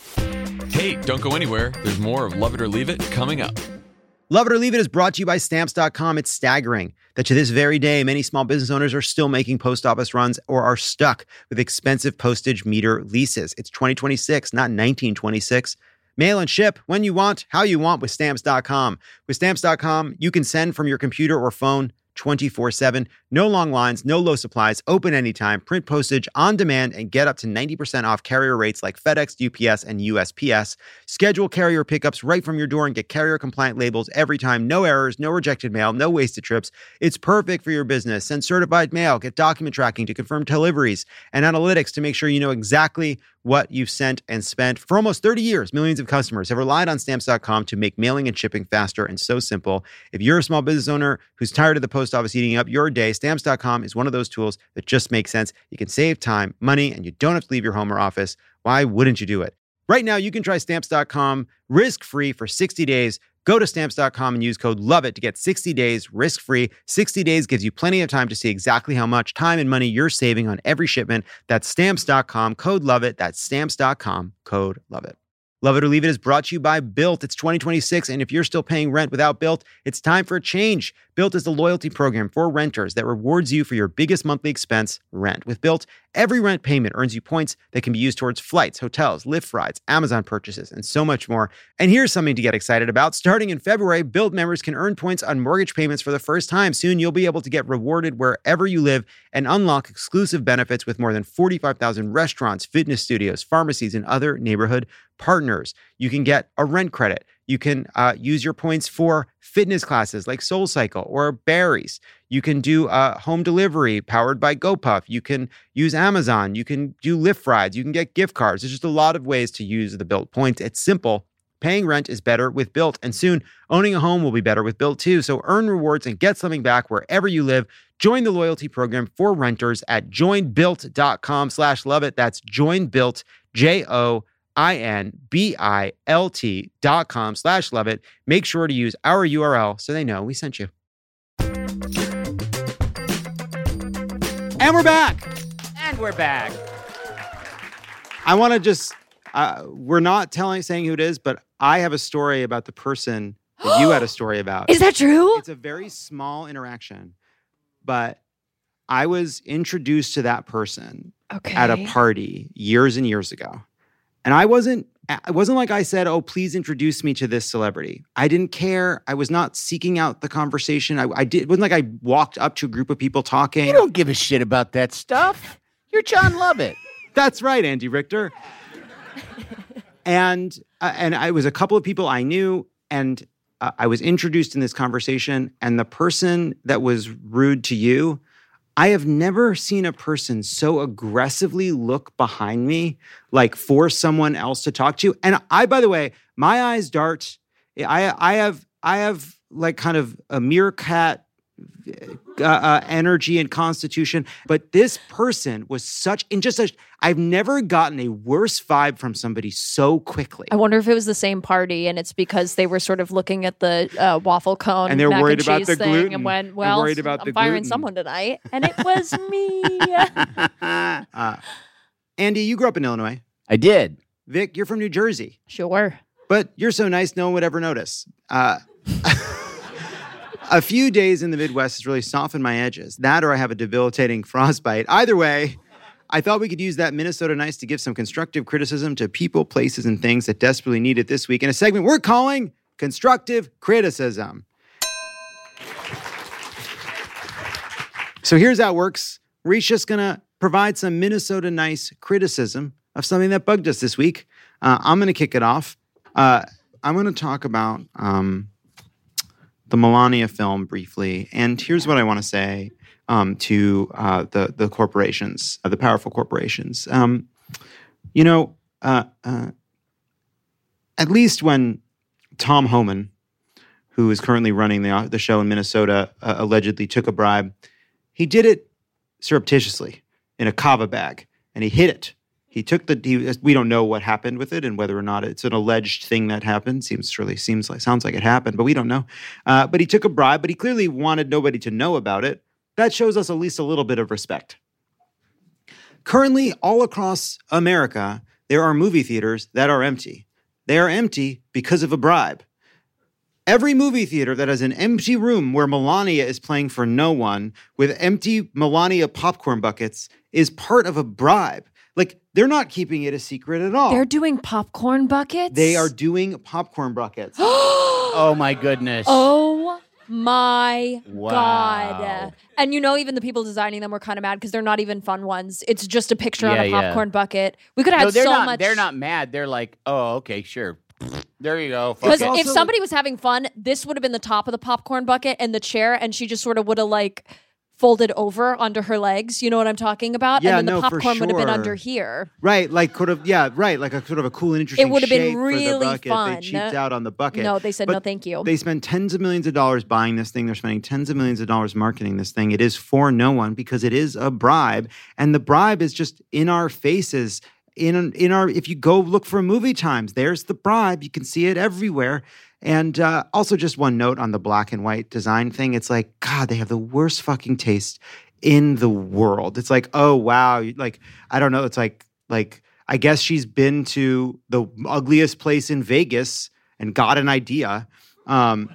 Speaker 14: Hey, don't go anywhere. There's more of Love It or Leave It coming up.
Speaker 1: Love It or Leave It is brought to you by Stamps dot com. It's staggering that to this very day, many small business owners are still making post office runs or are stuck with expensive postage meter leases. It's twenty twenty-six, not nineteen twenty-six. Mail and ship when you want, how you want with Stamps dot com. With Stamps dot com, you can send from your computer or phone twenty-four seven. No long lines, no low supplies, open anytime, print postage on demand, and get up to ninety percent off carrier rates like FedEx, U P S, and U S P S. Schedule carrier pickups right from your door and get carrier-compliant labels every time. No errors, no rejected mail, no wasted trips. It's perfect for your business. Send certified mail, get document tracking to confirm deliveries, and analytics to make sure you know exactly what you've sent and spent. For almost thirty years, millions of customers have relied on Stamps dot com to make mailing and shipping faster and so simple. If you're a small business owner who's tired of the post office eating up your day, Stamps dot com is one of those tools that just makes sense. You can save time, money, and you don't have to leave your home or office. Why wouldn't you do it? Right now, you can try Stamps dot com risk-free for sixty days. Go to Stamps dot com and use code LOVEIT to get sixty days risk-free. sixty days gives you plenty of time to see exactly how much time and money you're saving on every shipment. That's Stamps dot com, code LOVEIT. That's Stamps dot com, code LOVEIT. Love It or Leave It is brought to you by Built. It's twenty twenty-six, and if you're still paying rent without Built, it's time for a change. Built is the loyalty program for renters that rewards you for your biggest monthly expense, rent. With Built, every rent payment earns you points that can be used towards flights, hotels, Lyft rides, Amazon purchases, and so much more. And here's something to get excited about. Starting in February, Built members can earn points on mortgage payments for the first time. Soon, you'll be able to get rewarded wherever you live and unlock exclusive benefits with more than forty-five thousand restaurants, fitness studios, pharmacies, and other neighborhood partners. You can get a rent credit. You can uh, use your points for fitness classes like SoulCycle or Barry's. You can do uh, home delivery powered by GoPuff. You can use Amazon. You can do Lyft rides. You can get gift cards. There's just a lot of ways to use the Built points. It's simple. Paying rent is better with Built, and soon owning a home will be better with Built too. So earn rewards and get something back wherever you live. Join the loyalty program for renters at join built dot com slash love it. That's joinbuilt, J O I N B I L T dot com slash love it. Make sure to use our U R L so they know we sent you. And we're back.
Speaker 16: And we're back.
Speaker 1: I want to just, uh, we're not telling, saying who it is, but I have a story about the person that you had a story about.
Speaker 15: Is that true?
Speaker 1: It's a very small interaction, but I was introduced to that person
Speaker 15: okay.
Speaker 1: at a party years and years ago. And I wasn't, it wasn't like I said, oh, please introduce me to this celebrity. I didn't care. I was not seeking out the conversation. I, I did, it wasn't like I walked up to a group of people talking.
Speaker 16: You don't give a shit about that stuff. You're John Lovett.
Speaker 1: That's right, Andy Richter. and uh, and I was a couple of people I knew, and uh, I was introduced in this conversation, and the person that was rude to you, I have never seen a person so aggressively look behind me, like for someone else to talk to. And I, by the way, my eyes dart. I I have I have like kind of a meerkat uh, uh, energy and constitution, but this person was such in just a. I've never gotten a worse vibe from somebody so quickly.
Speaker 15: I wonder if it was the same party, and it's because they were sort of looking at the uh, waffle cone
Speaker 1: and they're
Speaker 15: mac
Speaker 1: worried
Speaker 15: and
Speaker 1: about
Speaker 15: cheese
Speaker 1: the
Speaker 15: thing
Speaker 1: gluten.
Speaker 15: and went,
Speaker 1: They're
Speaker 15: "Well,
Speaker 1: worried about
Speaker 15: I'm
Speaker 1: the
Speaker 15: firing
Speaker 1: gluten.
Speaker 15: someone tonight," and it was me.
Speaker 1: uh, Andy, you grew up in Illinois.
Speaker 16: I did.
Speaker 1: Vic, you're from New Jersey.
Speaker 15: Sure.
Speaker 1: But you're so nice, no one would ever notice. Uh, a few days in the Midwest has really softened my edges. That or I have a debilitating frostbite. Either way, I thought we could use that Minnesota nice to give some constructive criticism to people, places, and things that desperately need it this week in a segment we're calling Constructive Criticism. So here's how it works. We're each just going to provide some Minnesota Nice criticism of something that bugged us this week. Uh, I'm going to kick it off. Uh, I'm going to talk about um, the Melania film briefly. And here's what I want to say um, to uh, the, the corporations, uh, the powerful corporations. Um, you know, uh, uh, at least when Tom Homan, who is currently running the, the show in Minnesota, uh, allegedly took a bribe, he did it surreptitiously in a kava bag, and he hid it. He took the. He, we don't know what happened with it and whether or not it's an alleged thing that happened. Seems surely seems like sounds like it happened, but we don't know. Uh, but he took a bribe, but he clearly wanted nobody to know about it. That shows us at least a little bit of respect. Currently, all across America, there are movie theaters that are empty. They are empty because of a bribe. Every movie theater that has an empty room where Melania is playing for no one with empty Melania popcorn buckets is part of a bribe. Like, they're not keeping it a secret at all.
Speaker 15: They're doing popcorn buckets?
Speaker 1: They are doing popcorn buckets.
Speaker 16: Oh, my goodness.
Speaker 15: Oh, my
Speaker 16: Wow.
Speaker 15: God. And you know, even the people designing them were kind of mad because they're not even fun ones. It's just a picture on
Speaker 16: Yeah,
Speaker 15: a
Speaker 16: yeah.
Speaker 15: popcorn bucket. We could have
Speaker 16: No,
Speaker 15: had
Speaker 16: they're
Speaker 15: so
Speaker 16: not,
Speaker 15: much.
Speaker 16: They're not mad. They're like, oh, okay, sure. There you go. Fuck
Speaker 15: Because
Speaker 16: it.
Speaker 15: if somebody was having fun, this would have been the top of the popcorn bucket and the chair, and she just sort of would have like folded over onto her legs. You know what I'm talking about?
Speaker 1: Yeah,
Speaker 15: and then the
Speaker 1: no, for
Speaker 15: popcorn would have been
Speaker 1: sure.
Speaker 15: under here.
Speaker 1: Right, like could have, yeah, right, like a sort of a cool and interesting
Speaker 15: It would have been
Speaker 1: shape for
Speaker 15: really
Speaker 1: the bucket.
Speaker 15: fun.
Speaker 1: They cheaped out on the bucket.
Speaker 15: No, they said
Speaker 1: But
Speaker 15: no, thank you.
Speaker 1: They spend tens of millions of dollars buying this thing. They're spending tens of millions of dollars marketing this thing. It is for no one because it is a bribe, and the bribe is just in our faces. In in our, if you go look for movie times, there's the bribe. You can see it everywhere. And uh, also, just one note on the black and white design thing. It's like, God, they have the worst fucking taste in the world. It's like, oh wow, like I don't know. It's like like I guess she's been to the ugliest place in Vegas and got an idea. Um,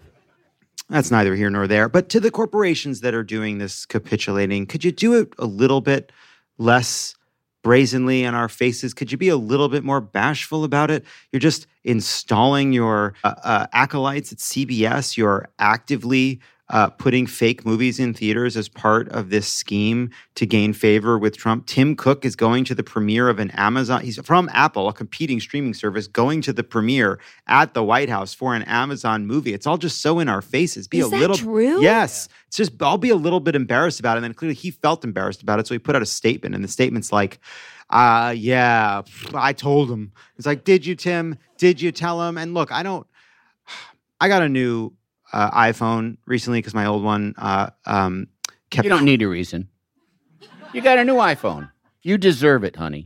Speaker 1: that's neither here nor there. But to the corporations that are doing this capitulating, could you do it a little bit less brazenly in our faces? Could you be a little bit more bashful about it? You're just installing your uh, uh, acolytes at C B S. You're actively uh, putting fake movies in theaters as part of this scheme to gain favor with Trump. Tim Cook is going to the premiere of an Amazon. He's from Apple, a competing streaming service, going to the premiere at the White House for an Amazon movie. It's all just so in our faces. Be
Speaker 15: Is
Speaker 1: a
Speaker 15: that
Speaker 1: little
Speaker 15: true?
Speaker 1: Yes. It's just, I'll be a little bit embarrassed about it. And then clearly he felt embarrassed about it. So he put out a statement. And the statement's like, uh, yeah, I told him. It's like, did you, Tim? Did you tell him? And look, I don't, I got a new uh, iPhone recently because my old one uh, um, kept.
Speaker 16: You don't need a reason. You got a new iPhone. You deserve it, honey.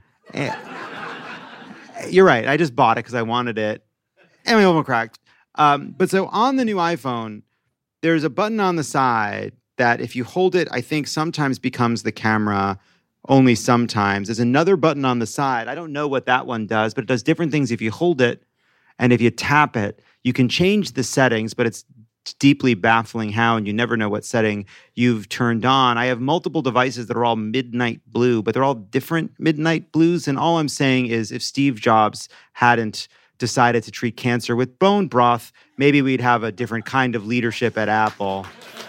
Speaker 1: You're right. I just bought it because I wanted it. And my old one cracked. Um, but so on the new iPhone, there's a button on the side that if you hold it, I think sometimes becomes the camera, only sometimes. There's another button on the side. I don't know what that one does, but it does different things if you hold it and if you tap it. You can change the settings, but it's deeply baffling how, and you never know what setting you've turned on. I have multiple devices that are all midnight blue, but they're all different midnight blues. And all I'm saying is if Steve Jobs hadn't decided to treat cancer with bone broth, maybe we'd have a different kind of leadership at Apple.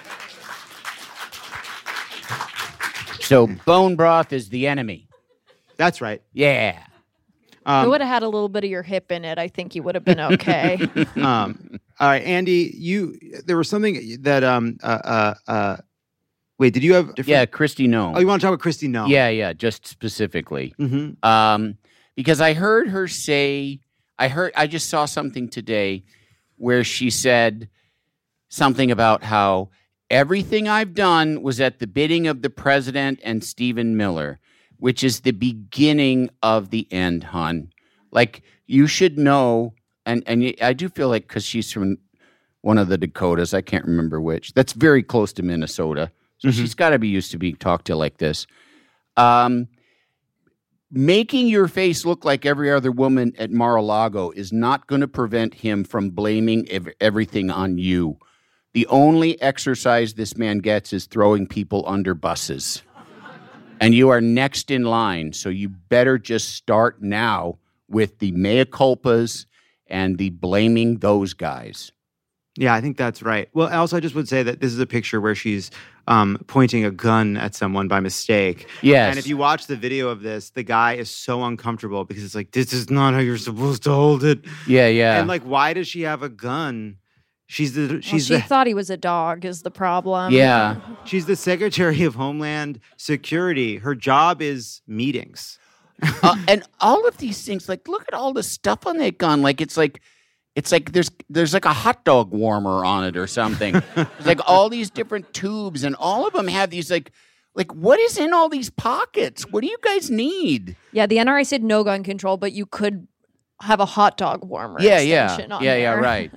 Speaker 16: So bone broth is the enemy.
Speaker 1: That's right.
Speaker 16: Yeah.
Speaker 1: Um,
Speaker 15: it would have had a little bit of your hip in it. I think you would have been okay.
Speaker 1: um, all right, Andy, you there was something that um uh uh, uh wait, did you have different?
Speaker 16: Yeah, Christy No.
Speaker 1: Oh, you want to talk about Christy No?
Speaker 16: Yeah, yeah, just specifically.
Speaker 1: Mm-hmm.
Speaker 16: Um, because I heard her say, I heard, I just saw something today where she said something about how everything I've done was at the bidding of the president and Stephen Miller, which is the beginning of the end, hon. Like, you should know, and, and I do feel like, because she's from one of the Dakotas, I can't remember which, that's very close to Minnesota. So
Speaker 1: Mm-hmm.
Speaker 16: she's got to be used to being talked to like this. Um, making your face look like every other woman at Mar-a-Lago is not going to prevent him from blaming ev- everything on you. The only exercise this man gets is throwing people under buses. And you are next in line, so you better just start now with the mea culpas and the blaming those guys.
Speaker 1: Yeah, I think that's right. Well, also, I just would say that this is a picture where she's um, pointing a gun at someone by mistake.
Speaker 16: Yes.
Speaker 1: And if you watch the video of this, the guy is so uncomfortable because it's like, this is not how you're supposed to hold it.
Speaker 16: Yeah, yeah.
Speaker 1: And like, why does she have a gun? She's the
Speaker 15: Well,
Speaker 1: she's
Speaker 15: she
Speaker 1: the
Speaker 15: thought he was a dog is the problem.
Speaker 16: Yeah.
Speaker 1: she's the Secretary of Homeland Security. Her job is meetings.
Speaker 16: uh, and all of these things, like, look at all the stuff on that gun. Like, it's like, it's like there's there's like a hot dog warmer on it or something. It's like all these different tubes, and all of them have these like, like what is in all these pockets? What do you guys need?
Speaker 15: Yeah, the N R A said no gun control, but you could have a hot dog warmer.
Speaker 16: Yeah, yeah,
Speaker 15: extension on
Speaker 16: yeah, yeah,
Speaker 15: there.
Speaker 16: right.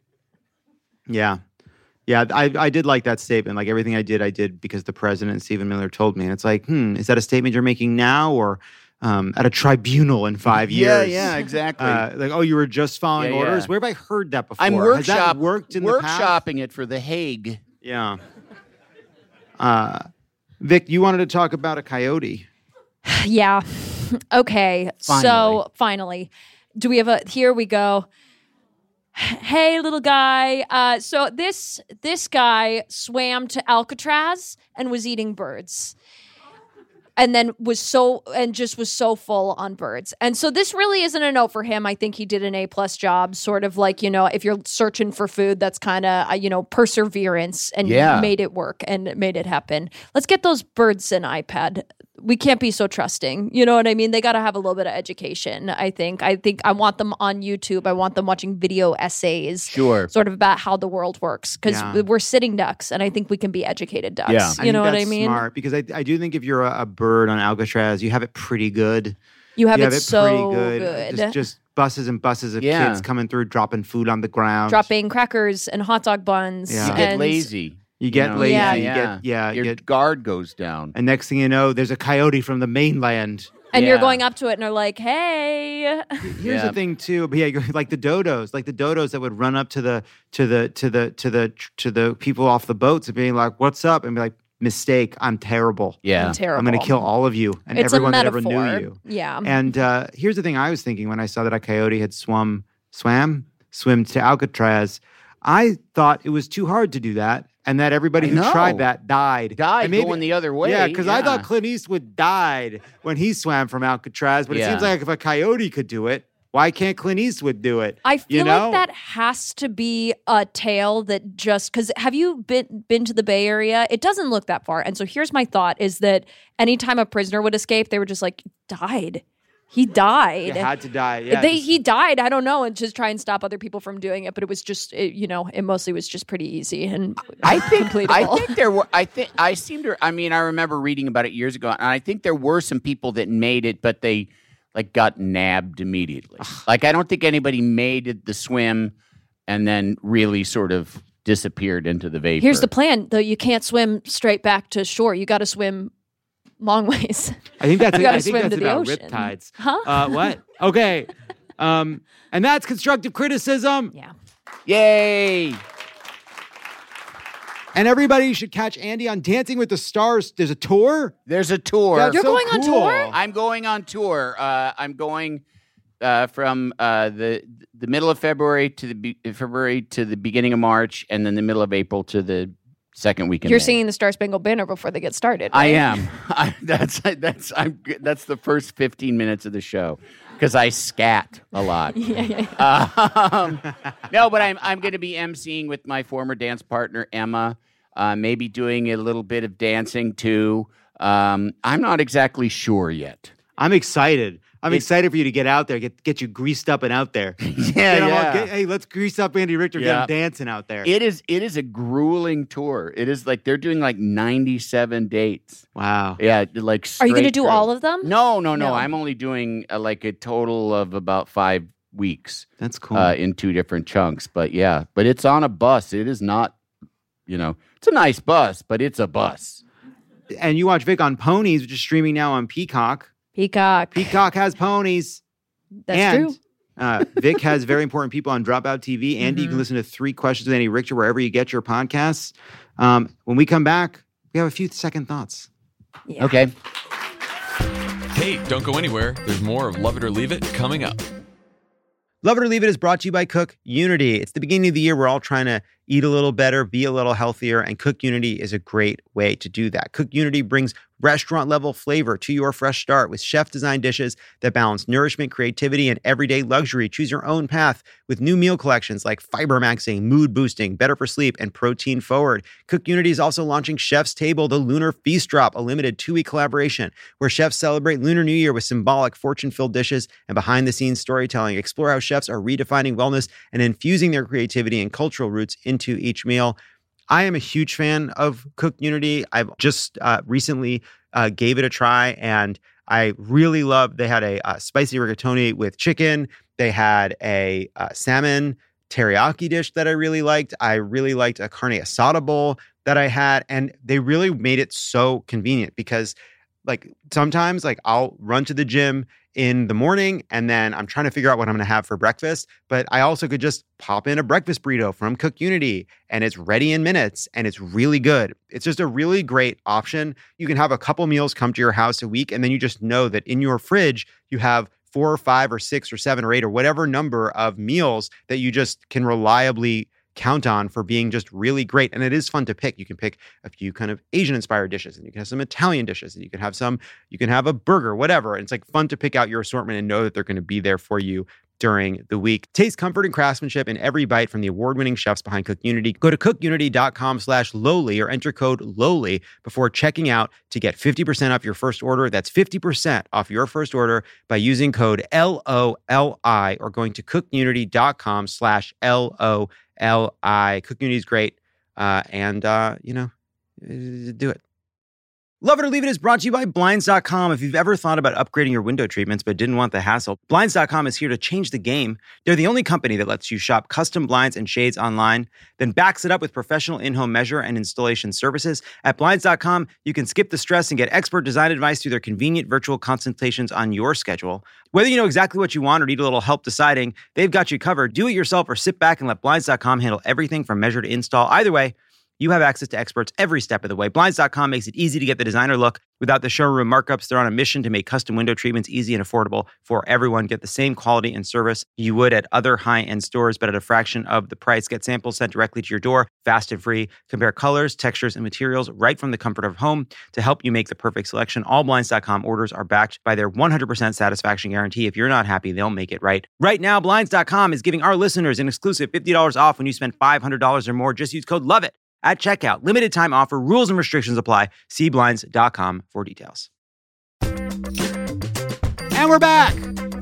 Speaker 1: Yeah. Yeah, I, I did like that statement. Like everything I did, I did because the president, Stephen Miller, told me. And it's like, hmm, is that a statement you're making now or um, at a tribunal in five
Speaker 16: Yeah,
Speaker 1: years?
Speaker 16: yeah, exactly.
Speaker 1: Uh, like, oh, you were just following
Speaker 16: Yeah, yeah.
Speaker 1: orders? Where have I heard that before?
Speaker 16: I'm
Speaker 1: Has
Speaker 16: workshop
Speaker 1: that worked in the past?
Speaker 16: workshopping it for The Hague.
Speaker 1: Yeah. Uh, Vic, you wanted to talk about a coyote.
Speaker 15: Yeah. Okay. So finally, do we have a? Here we go. Hey, little guy. Uh, so this this guy swam to Alcatraz and was eating birds, and then was so and just was so full on birds. And so this really isn't a no for him. I think he did an A plus job. Sort of like, you know, if you're searching for food, that's kind of uh, you know, perseverance, and
Speaker 16: Yeah.
Speaker 15: made it work and made it happen. Let's get those birds an iPad. We can't be so trusting. You know what I mean? They got to have a little bit of education, I think. I think I want them on YouTube. I want them watching video essays.
Speaker 16: Sure.
Speaker 15: Sort of about how the world works. Because
Speaker 1: Yeah.
Speaker 15: we're sitting ducks, and I think we can be educated ducks.
Speaker 16: Yeah.
Speaker 15: You
Speaker 1: think
Speaker 15: know what I
Speaker 1: that's
Speaker 15: mean?
Speaker 1: Smart, because I, I do think if you're a, a bird on Alcatraz, you have it pretty good.
Speaker 15: You have it
Speaker 1: pretty
Speaker 15: so
Speaker 1: good.
Speaker 15: good.
Speaker 1: Just, just buses and buses of
Speaker 16: Yeah.
Speaker 1: kids coming through, dropping food on the ground.
Speaker 15: Dropping crackers and hot dog buns.
Speaker 1: Yeah.
Speaker 16: You get
Speaker 15: and
Speaker 16: lazy.
Speaker 1: You get
Speaker 16: know?
Speaker 1: lazy.
Speaker 15: Yeah.
Speaker 1: You
Speaker 16: Yeah.
Speaker 1: get yeah.
Speaker 16: Your
Speaker 1: You get,
Speaker 16: guard goes down.
Speaker 1: and next thing you know, there's a coyote from the mainland.
Speaker 15: And you're
Speaker 16: Yeah.
Speaker 15: going up to it and are like, hey.
Speaker 1: Here's
Speaker 16: Yeah.
Speaker 1: the thing too, but yeah, you're like the dodos, like the dodos that would run up to the to the to the to the to the people off the boats and being like, "What's up?" and be like, "Mistake, I'm terrible.
Speaker 16: Yeah.
Speaker 15: I'm terrible.
Speaker 1: I'm going to kill all of you and
Speaker 15: It's
Speaker 1: everyone
Speaker 15: a
Speaker 1: that ever
Speaker 15: metaphor.
Speaker 1: knew you."
Speaker 15: Yeah.
Speaker 1: And uh, here's the thing I was thinking when I saw that a coyote had swum, swam, swim to Alcatraz. I thought it was too hard to do that, and that everybody
Speaker 16: I
Speaker 1: who
Speaker 16: know.
Speaker 1: tried that died.
Speaker 16: Died
Speaker 1: And maybe-
Speaker 16: going the other way.
Speaker 1: Yeah, because I
Speaker 16: Yeah.
Speaker 1: thought Clint Eastwood died when he swam from Alcatraz, but it
Speaker 16: Yeah.
Speaker 1: seems like if a coyote could do it, why can't Clint Eastwood do it?
Speaker 15: I feel
Speaker 1: you know?
Speaker 15: like that has to be a tale that just because have you been been to the Bay Area? It doesn't look that far. And so here's my thought is that anytime a prisoner would escape, they were just like, died. He died.
Speaker 1: It had to die. Yeah,
Speaker 15: they,
Speaker 1: just-
Speaker 15: he died. I don't know, and just try and stop other people from doing it. But it was just, it, you know, it mostly was just pretty easy and
Speaker 16: I think
Speaker 15: completable.
Speaker 16: I think there were I think I seem to I mean I remember reading about it years ago, and I think there were some people that made it, but they like got nabbed immediately. Like I don't think anybody made it the swim and then really sort of disappeared into the vapor.
Speaker 15: Here's the plan, though. You can't swim straight back to shore. You got to swim long ways.
Speaker 1: I think that's
Speaker 15: You gotta
Speaker 1: I think
Speaker 15: swim
Speaker 1: that's
Speaker 15: to the
Speaker 1: about
Speaker 15: ocean.
Speaker 1: riptides.
Speaker 15: Huh?
Speaker 1: Uh, what? Okay. Um, and that's constructive criticism.
Speaker 15: Yeah.
Speaker 16: Yay!
Speaker 1: And everybody should catch Andy on Dancing with the Stars. There's a tour.
Speaker 16: There's a tour.
Speaker 1: That's
Speaker 15: You're
Speaker 1: so
Speaker 15: going on
Speaker 1: cool.
Speaker 15: tour?
Speaker 16: I'm going on tour. Uh, I'm going uh, from uh, the the middle of February to the be- February to the beginning of March, and then the middle of April to the second week in
Speaker 15: You're
Speaker 16: May.
Speaker 15: singing the Star Spangled Banner before they get started.
Speaker 16: I
Speaker 15: right?
Speaker 16: am. I, that's that's I'm that's the first fifteen minutes of the show because I scat a lot.
Speaker 15: Yeah, yeah, yeah.
Speaker 16: Um, no, but I'm I'm going to be emceeing with my former dance partner Emma. Uh, maybe doing a little bit of dancing too. Um, I'm not exactly sure yet.
Speaker 1: I'm excited. I'm
Speaker 16: It-
Speaker 1: excited for you to get out there, get get you greased up and out there.
Speaker 16: Yeah,
Speaker 1: Get 'em all-
Speaker 16: yeah.
Speaker 1: get- hey, let's grease up Andy Richter. Get
Speaker 16: Yeah.
Speaker 1: him dancing out there.
Speaker 16: It is it is a grueling tour. It is like they're doing like ninety-seven dates.
Speaker 1: Wow.
Speaker 16: Yeah, like
Speaker 15: Are you going to
Speaker 16: straight
Speaker 15: do
Speaker 16: through.
Speaker 15: all of them?
Speaker 16: No, no, no.
Speaker 15: No.
Speaker 16: I'm only doing uh, like a total of about five weeks
Speaker 1: That's cool.
Speaker 16: uh, in two different chunks. But yeah, but it's on a bus. It is not, you know, it's a nice bus, but it's a bus.
Speaker 1: and you watch Vic on Ponies, which is streaming now on Peacock.
Speaker 15: Peacock.
Speaker 1: Peacock has ponies.
Speaker 15: That's
Speaker 1: and,
Speaker 15: true.
Speaker 1: uh, Vic has very important people on Dropout T V. Andy, you
Speaker 15: Mm-hmm.
Speaker 1: can listen to Three Questions with Andy Richter wherever you get your podcasts. Um, when we come back, we have a few second thoughts.
Speaker 15: Yeah.
Speaker 16: Okay.
Speaker 14: Hey, don't go anywhere. There's more of Love It or Leave It coming up.
Speaker 1: Love It or Leave It is brought to you by Cook Unity. It's the beginning of the year. We're all trying to eat a little better, be a little healthier, and Cook Unity is a great way to do that. Cook Unity brings restaurant-level flavor to your fresh start with chef-designed dishes that balance nourishment, creativity, and everyday luxury. Choose your own path with new meal collections like fiber maxing, mood boosting, better for sleep, and protein forward. Cook Unity is also launching Chef's Table, the Lunar Feast Drop, a limited two-week collaboration where chefs celebrate Lunar New Year with symbolic fortune-filled dishes and behind-the-scenes storytelling. Explore how chefs are redefining wellness and infusing their creativity and cultural roots into each meal. I am a huge fan of Cook Unity. I've just uh, recently uh, gave it a try, and I really loved. They had a uh, spicy rigatoni with chicken. They had a uh, salmon teriyaki dish that I really liked. I really liked a carne asada bowl that I had, and they really made it so convenient because, like, sometimes like I'll run to the gym in the morning and then I'm trying to figure out what I'm going to have for breakfast. But I also could just pop in a breakfast burrito from Cook Unity and it's ready in minutes and it's really good. It's just a really great option. You can have a couple meals come to your house a week and then you just know that in your fridge you have four or five or six or seven or eight or whatever number of meals that you just can reliably count on for being just really great. And it is fun to pick. You can pick a few kind of Asian inspired dishes and you can have some Italian dishes and you can have some, you can have a burger, whatever. And it's like fun to pick out your assortment and know that they're going to be there for you during the week. Taste comfort and craftsmanship in every bite from the award-winning chefs behind Cook Unity. Go to cookunity.com slash lowly or enter code lowly before checking out to get fifty percent off your first order. That's fifty percent off your first order by using code L O L I or going to cookunity.com slash L O L I. Cook Unity is great. Uh, and, uh, you know, do it. Love It or Leave It is brought to you by Blinds dot com. If you've ever thought about upgrading your window treatments but didn't want the hassle, Blinds dot com is here to change the game. They're the only company that lets you shop custom blinds and shades online, then backs it up with professional in-home measure and installation services. At Blinds dot com, you can skip the stress and get expert design advice through their convenient virtual consultations on your schedule. Whether you know exactly what you want or need a little help deciding, they've got you covered. Do it yourself or sit back and let Blinds dot com handle everything from measure to install. Either way, you have access to experts every step of the way. Blinds dot com makes it easy to get the designer look without the showroom markups. They're on a mission to make custom window treatments easy and affordable for everyone. Get the same quality and service you would at other high-end stores, but at a fraction of the price. Get samples sent directly to your door, fast and free. Compare colors, textures, and materials right from the comfort of home to help you make the perfect selection. All Blinds dot com orders are backed by their one hundred percent satisfaction guarantee. If you're not happy, they'll make it right. Right now, Blinds dot com is giving our listeners an exclusive fifty dollars off when you spend five hundred dollars or more. Just use code LOVEIT at checkout. Limited time offer. Rules and restrictions apply. See Blinds dot com for details. And we're back.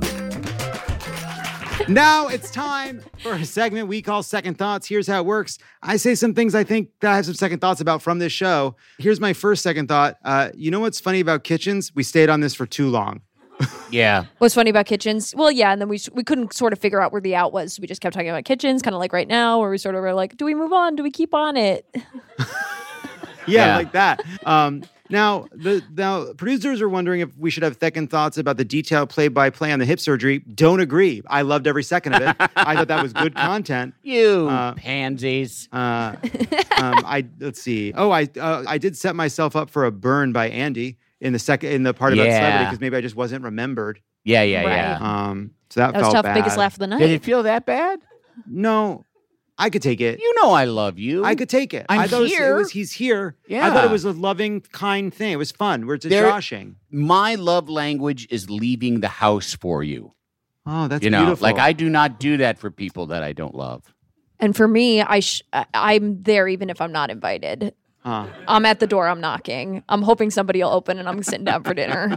Speaker 1: Now it's time for a segment we call Second Thoughts. Here's how it works. I say some things I think that I have some second thoughts about from this show. Here's my first second thought. Uh, you know what's funny about kitchens? We stayed on this for too long.
Speaker 16: Yeah.
Speaker 15: What's funny about kitchens? Well, yeah, and then we we couldn't sort of figure out where the out was. We just kept talking about kitchens, kind of like right now, where we sort of were like, do we move on? Do we keep on it?
Speaker 1: yeah,
Speaker 16: Yeah.
Speaker 1: like that. Um, now, the now producers are wondering if we should have second thoughts about the detailed play-by-play on the hip surgery. Don't agree. I loved every second of it. I thought that was good content.
Speaker 16: You
Speaker 1: Uh,
Speaker 16: pansies.
Speaker 1: Uh, um, I let's see. Oh, I uh, I did set myself up for a burn by Andy in the second in the part about
Speaker 16: Yeah.
Speaker 1: celebrity because maybe I just wasn't remembered.
Speaker 16: Yeah, yeah,
Speaker 15: Right.
Speaker 16: yeah.
Speaker 1: Um, so that,
Speaker 15: That was
Speaker 1: felt
Speaker 15: tough.
Speaker 1: bad.
Speaker 15: Biggest laugh of the night.
Speaker 16: Did it feel that bad?
Speaker 1: No, I could take it.
Speaker 16: You know I love you.
Speaker 1: I could take it.
Speaker 16: I'm
Speaker 1: I thought It, was,
Speaker 16: here.
Speaker 1: it was he's here.
Speaker 16: Yeah.
Speaker 1: I thought it was a loving, kind thing. It was fun. We're just
Speaker 16: There-
Speaker 1: joshing.
Speaker 16: My love language is leaving the house for you.
Speaker 1: Oh, that's
Speaker 16: you know,
Speaker 1: beautiful.
Speaker 16: like I do not do that for people that I don't love.
Speaker 15: And for me, I sh- I- I'm there even if I'm not invited.
Speaker 1: Huh.
Speaker 15: I'm at the door. I'm knocking. I'm hoping somebody will open and I'm sitting down for dinner.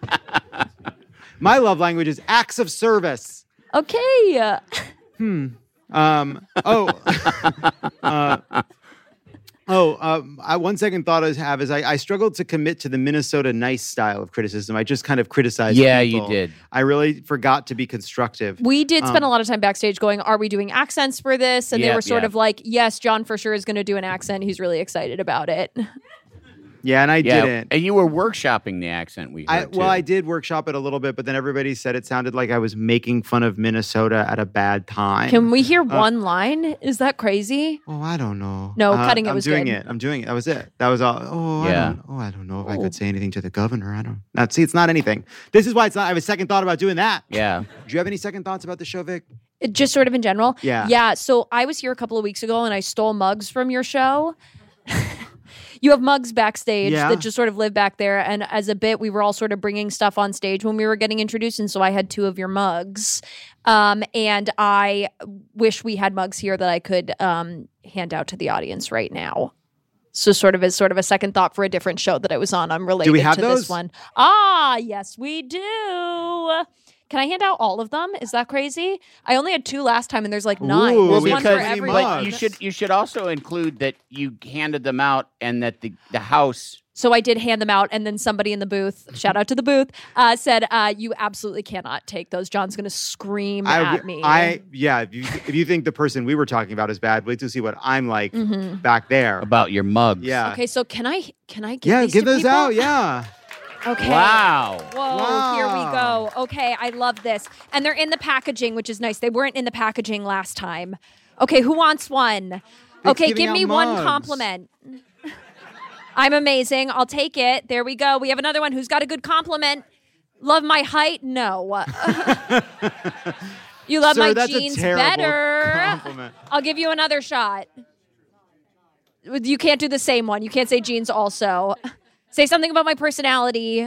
Speaker 1: My love language is acts of service.
Speaker 15: Okay.
Speaker 1: Hmm. Um. Oh. uh, oh. Um. I, one second thought I have is I, I struggled to commit to the Minnesota nice style of criticism. I just kind of criticized.
Speaker 16: Yeah,
Speaker 1: people.
Speaker 16: you did.
Speaker 1: I really forgot to be constructive.
Speaker 15: We did spend
Speaker 1: Um,
Speaker 15: a lot of time backstage going, are we doing accents for this? And they
Speaker 16: Yeah,
Speaker 15: were sort
Speaker 16: yeah.
Speaker 15: of like, yes, John for sure is going to do an accent. He's really excited about it.
Speaker 1: Yeah, and I
Speaker 16: Yeah,
Speaker 1: didn't.
Speaker 16: and you were workshopping the accent. We
Speaker 1: I,
Speaker 16: heard
Speaker 1: well,
Speaker 16: too.
Speaker 1: I did workshop it a little bit, but then everybody said it sounded like I was making fun of Minnesota at a bad time.
Speaker 15: Can we hear
Speaker 1: Uh,
Speaker 15: one line? Is that crazy?
Speaker 1: Oh, I don't know.
Speaker 15: No,
Speaker 1: Uh,
Speaker 15: cutting it
Speaker 1: I'm
Speaker 15: was
Speaker 1: doing
Speaker 15: good.
Speaker 1: it. I'm doing it. That was it. That was all. Oh, I
Speaker 16: Yeah.
Speaker 1: don't, oh, I don't know if I could say anything to the governor. I don't. Not see. It's not anything. This is why it's not. I have a second thought about doing that.
Speaker 16: Yeah.
Speaker 1: Do you have any second thoughts about the show, Vic?
Speaker 15: It just sort of in general?
Speaker 1: Yeah.
Speaker 15: Yeah. So I was here a couple of weeks ago and I stole mugs from your show. You have mugs backstage
Speaker 1: Yeah.
Speaker 15: that just sort of live back there. And as a bit, we were all sort of bringing stuff on stage when we were getting introduced. And so I had two of your mugs. Um, and I wish we had mugs here that I could um, hand out to the audience right now. So sort of as sort of a second thought for a different show that I was on unrelated
Speaker 1: Do we have
Speaker 15: to
Speaker 1: those?
Speaker 15: this one. Ah, yes, we do. Can I hand out all of them? Is that crazy? I only had two last time and there's like nine.
Speaker 1: Ooh,
Speaker 15: There's
Speaker 1: we
Speaker 15: one
Speaker 1: have
Speaker 15: for
Speaker 1: so many
Speaker 15: everyone.
Speaker 1: mugs.
Speaker 16: But you should you should also include that you handed them out and that the, the house.
Speaker 15: So I did hand them out, and then somebody in the booth, shout out to the booth, uh, said, uh, "You absolutely cannot take those. John's going to scream
Speaker 1: I,
Speaker 15: at me."
Speaker 1: I yeah. If you, if you think the person we were talking about is bad, wait to see what I'm like
Speaker 15: Mhm.
Speaker 1: back there.
Speaker 16: About your mugs.
Speaker 1: Yeah.
Speaker 15: Okay, so can I can I give
Speaker 1: Yeah,
Speaker 15: these
Speaker 1: give
Speaker 15: to
Speaker 1: those
Speaker 15: people?
Speaker 1: out. Yeah.
Speaker 15: Okay.
Speaker 16: Wow.
Speaker 15: Whoa,
Speaker 1: Wow.
Speaker 15: here we go. Okay, I love this. And they're in the packaging, which is nice. They weren't in the packaging last time. Okay, who wants one? Okay,
Speaker 1: giving
Speaker 15: give
Speaker 1: out
Speaker 15: me one
Speaker 1: mugs.
Speaker 15: compliment. I'm amazing. I'll take it. There we go. We have another one who's got a good compliment. Love my height? No. You love
Speaker 1: Sir,
Speaker 15: my
Speaker 1: that's a
Speaker 15: jeans
Speaker 1: terrible
Speaker 15: better.
Speaker 1: compliment.
Speaker 15: I'll give you another shot. You can't do the same one. You can't say jeans also. Say something about my personality.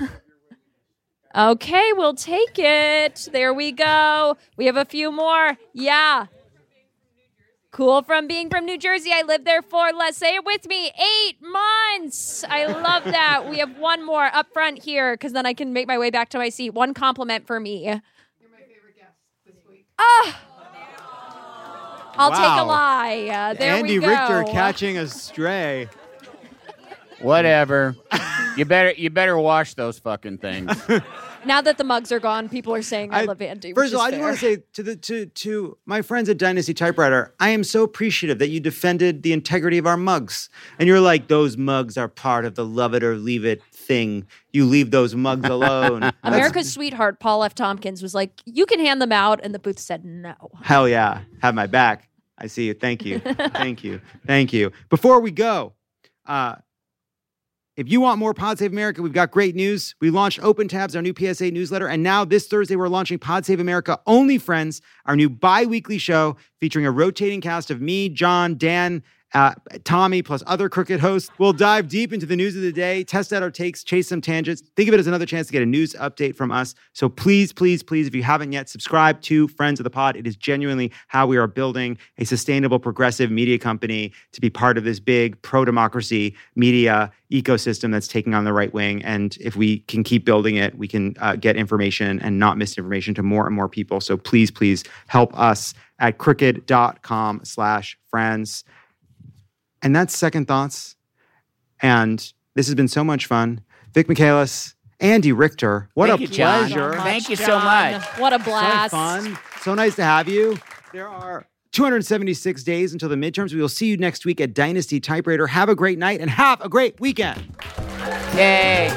Speaker 15: Okay, we'll take it. There we go. We have a few more. Yeah. Cool from being from New Jersey. I lived there for, let's say it with me, eight months. I love that. We have one more up front here because then I can make my way back to my seat. One compliment for me. You're my favorite guest this week. Ah! I'll
Speaker 1: Wow.
Speaker 15: take a lie. Uh, there
Speaker 1: Andy
Speaker 15: we go.
Speaker 1: Richter catching a stray.
Speaker 16: Whatever. you better you better wash those fucking things.
Speaker 15: Now that the mugs are gone, people are saying I, love Andy.
Speaker 1: First
Speaker 15: which
Speaker 1: of all, I
Speaker 15: is
Speaker 1: just
Speaker 15: fair.
Speaker 1: want to say to the to to my friends at Dynasty Typewriter, I am so appreciative that you defended the integrity of our mugs. And you're like, those mugs are part of the love it or leave it thing. You leave those mugs alone. That's-
Speaker 15: America's sweetheart, Paul F. Tompkins, was like, you can hand them out. And the booth said no.
Speaker 1: Hell yeah. Have my back. I see you. Thank you. Thank you. Thank you. Before we go, uh, if you want more Pod Save America, we've got great news. We launched Open Tabs, our new P S A newsletter, and now this Thursday we're launching Pod Save America Only Friends, our new bi-weekly show featuring a rotating cast of me, John, Dan, uh, Tommy, plus other Crooked hosts. We'll dive deep into the news of the day, test out our takes, chase some tangents. Think of it as another chance to get a news update from us. So please, please, please, if you haven't yet, subscribe to Friends of the Pod. It is genuinely how we are building a sustainable, progressive media company to be part of this big pro-democracy media ecosystem that's taking on the right wing. And if we can keep building it, we can uh, get information and not misinformation to more and more people. So please, please help us at crooked.com slash friends. And that's Second Thoughts. And this has been so much fun. Vic Michaelis, Andy Richter, what
Speaker 16: Thank
Speaker 1: a
Speaker 16: you, John.
Speaker 1: pleasure.
Speaker 16: Thank you so
Speaker 15: John.
Speaker 16: much.
Speaker 15: What a blast.
Speaker 1: So fun. So nice to have you. There are two hundred seventy-six days until the midterms. We will see you next week at Dynasty Typewriter. Have a great night and have a great weekend.
Speaker 16: Yay.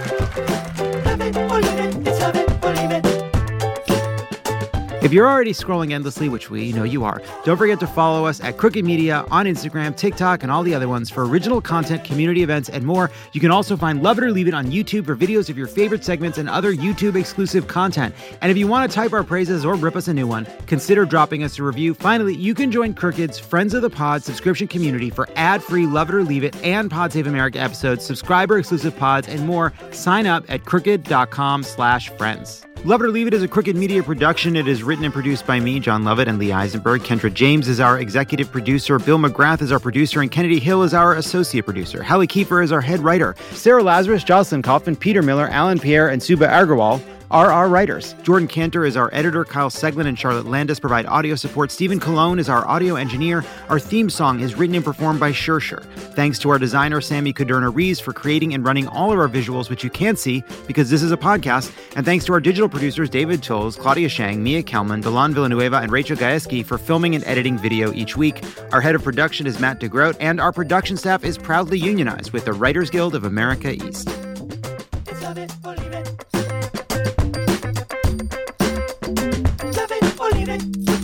Speaker 1: If you're already scrolling endlessly, which we know you are, don't forget to follow us at Crooked Media on Instagram, TikTok, and all the other ones for original content, community events, and more. You can also find Love It or Leave It on YouTube for videos of your favorite segments and other YouTube-exclusive content. And if you want to type our praises or rip us a new one, consider dropping us a review. Finally, you can join Crooked's Friends of the Pod subscription community for ad-free Love It or Leave It and Pod Save America episodes, subscriber-exclusive pods, and more. Sign up at crooked.com slash friends. Love It or Leave It is a Crooked Media production. It is written and produced by me, John Lovett, and Lee Eisenberg. Kendra James is our executive producer. Bill McGrath is our producer, and Kennedy Hill is our associate producer. Hallie Kiefer is our head writer. Sarah Lazarus, Jocelyn Kaufman, Peter Miller, Alan Pierre, and Suba Agarwal are our writers. Jordan Cantor is our editor. Kyle Seglin and Charlotte Landis provide audio support. Stephen Colon is our audio engineer. Our theme song is written and performed by Shersher. Thanks to our designer, Sammy Kuderna-Rees, for creating and running all of our visuals, which you can't see because this is a podcast. And thanks to our digital producers, David Tolles, Claudia Shang, Mia Kelman, Delon Villanueva, and Rachel Gaeski for filming and editing video each week. Our head of production is Matt DeGroat, and our production staff is proudly unionized with the Writers Guild of America East.
Speaker 3: Love it or leave it. Love it or leave it.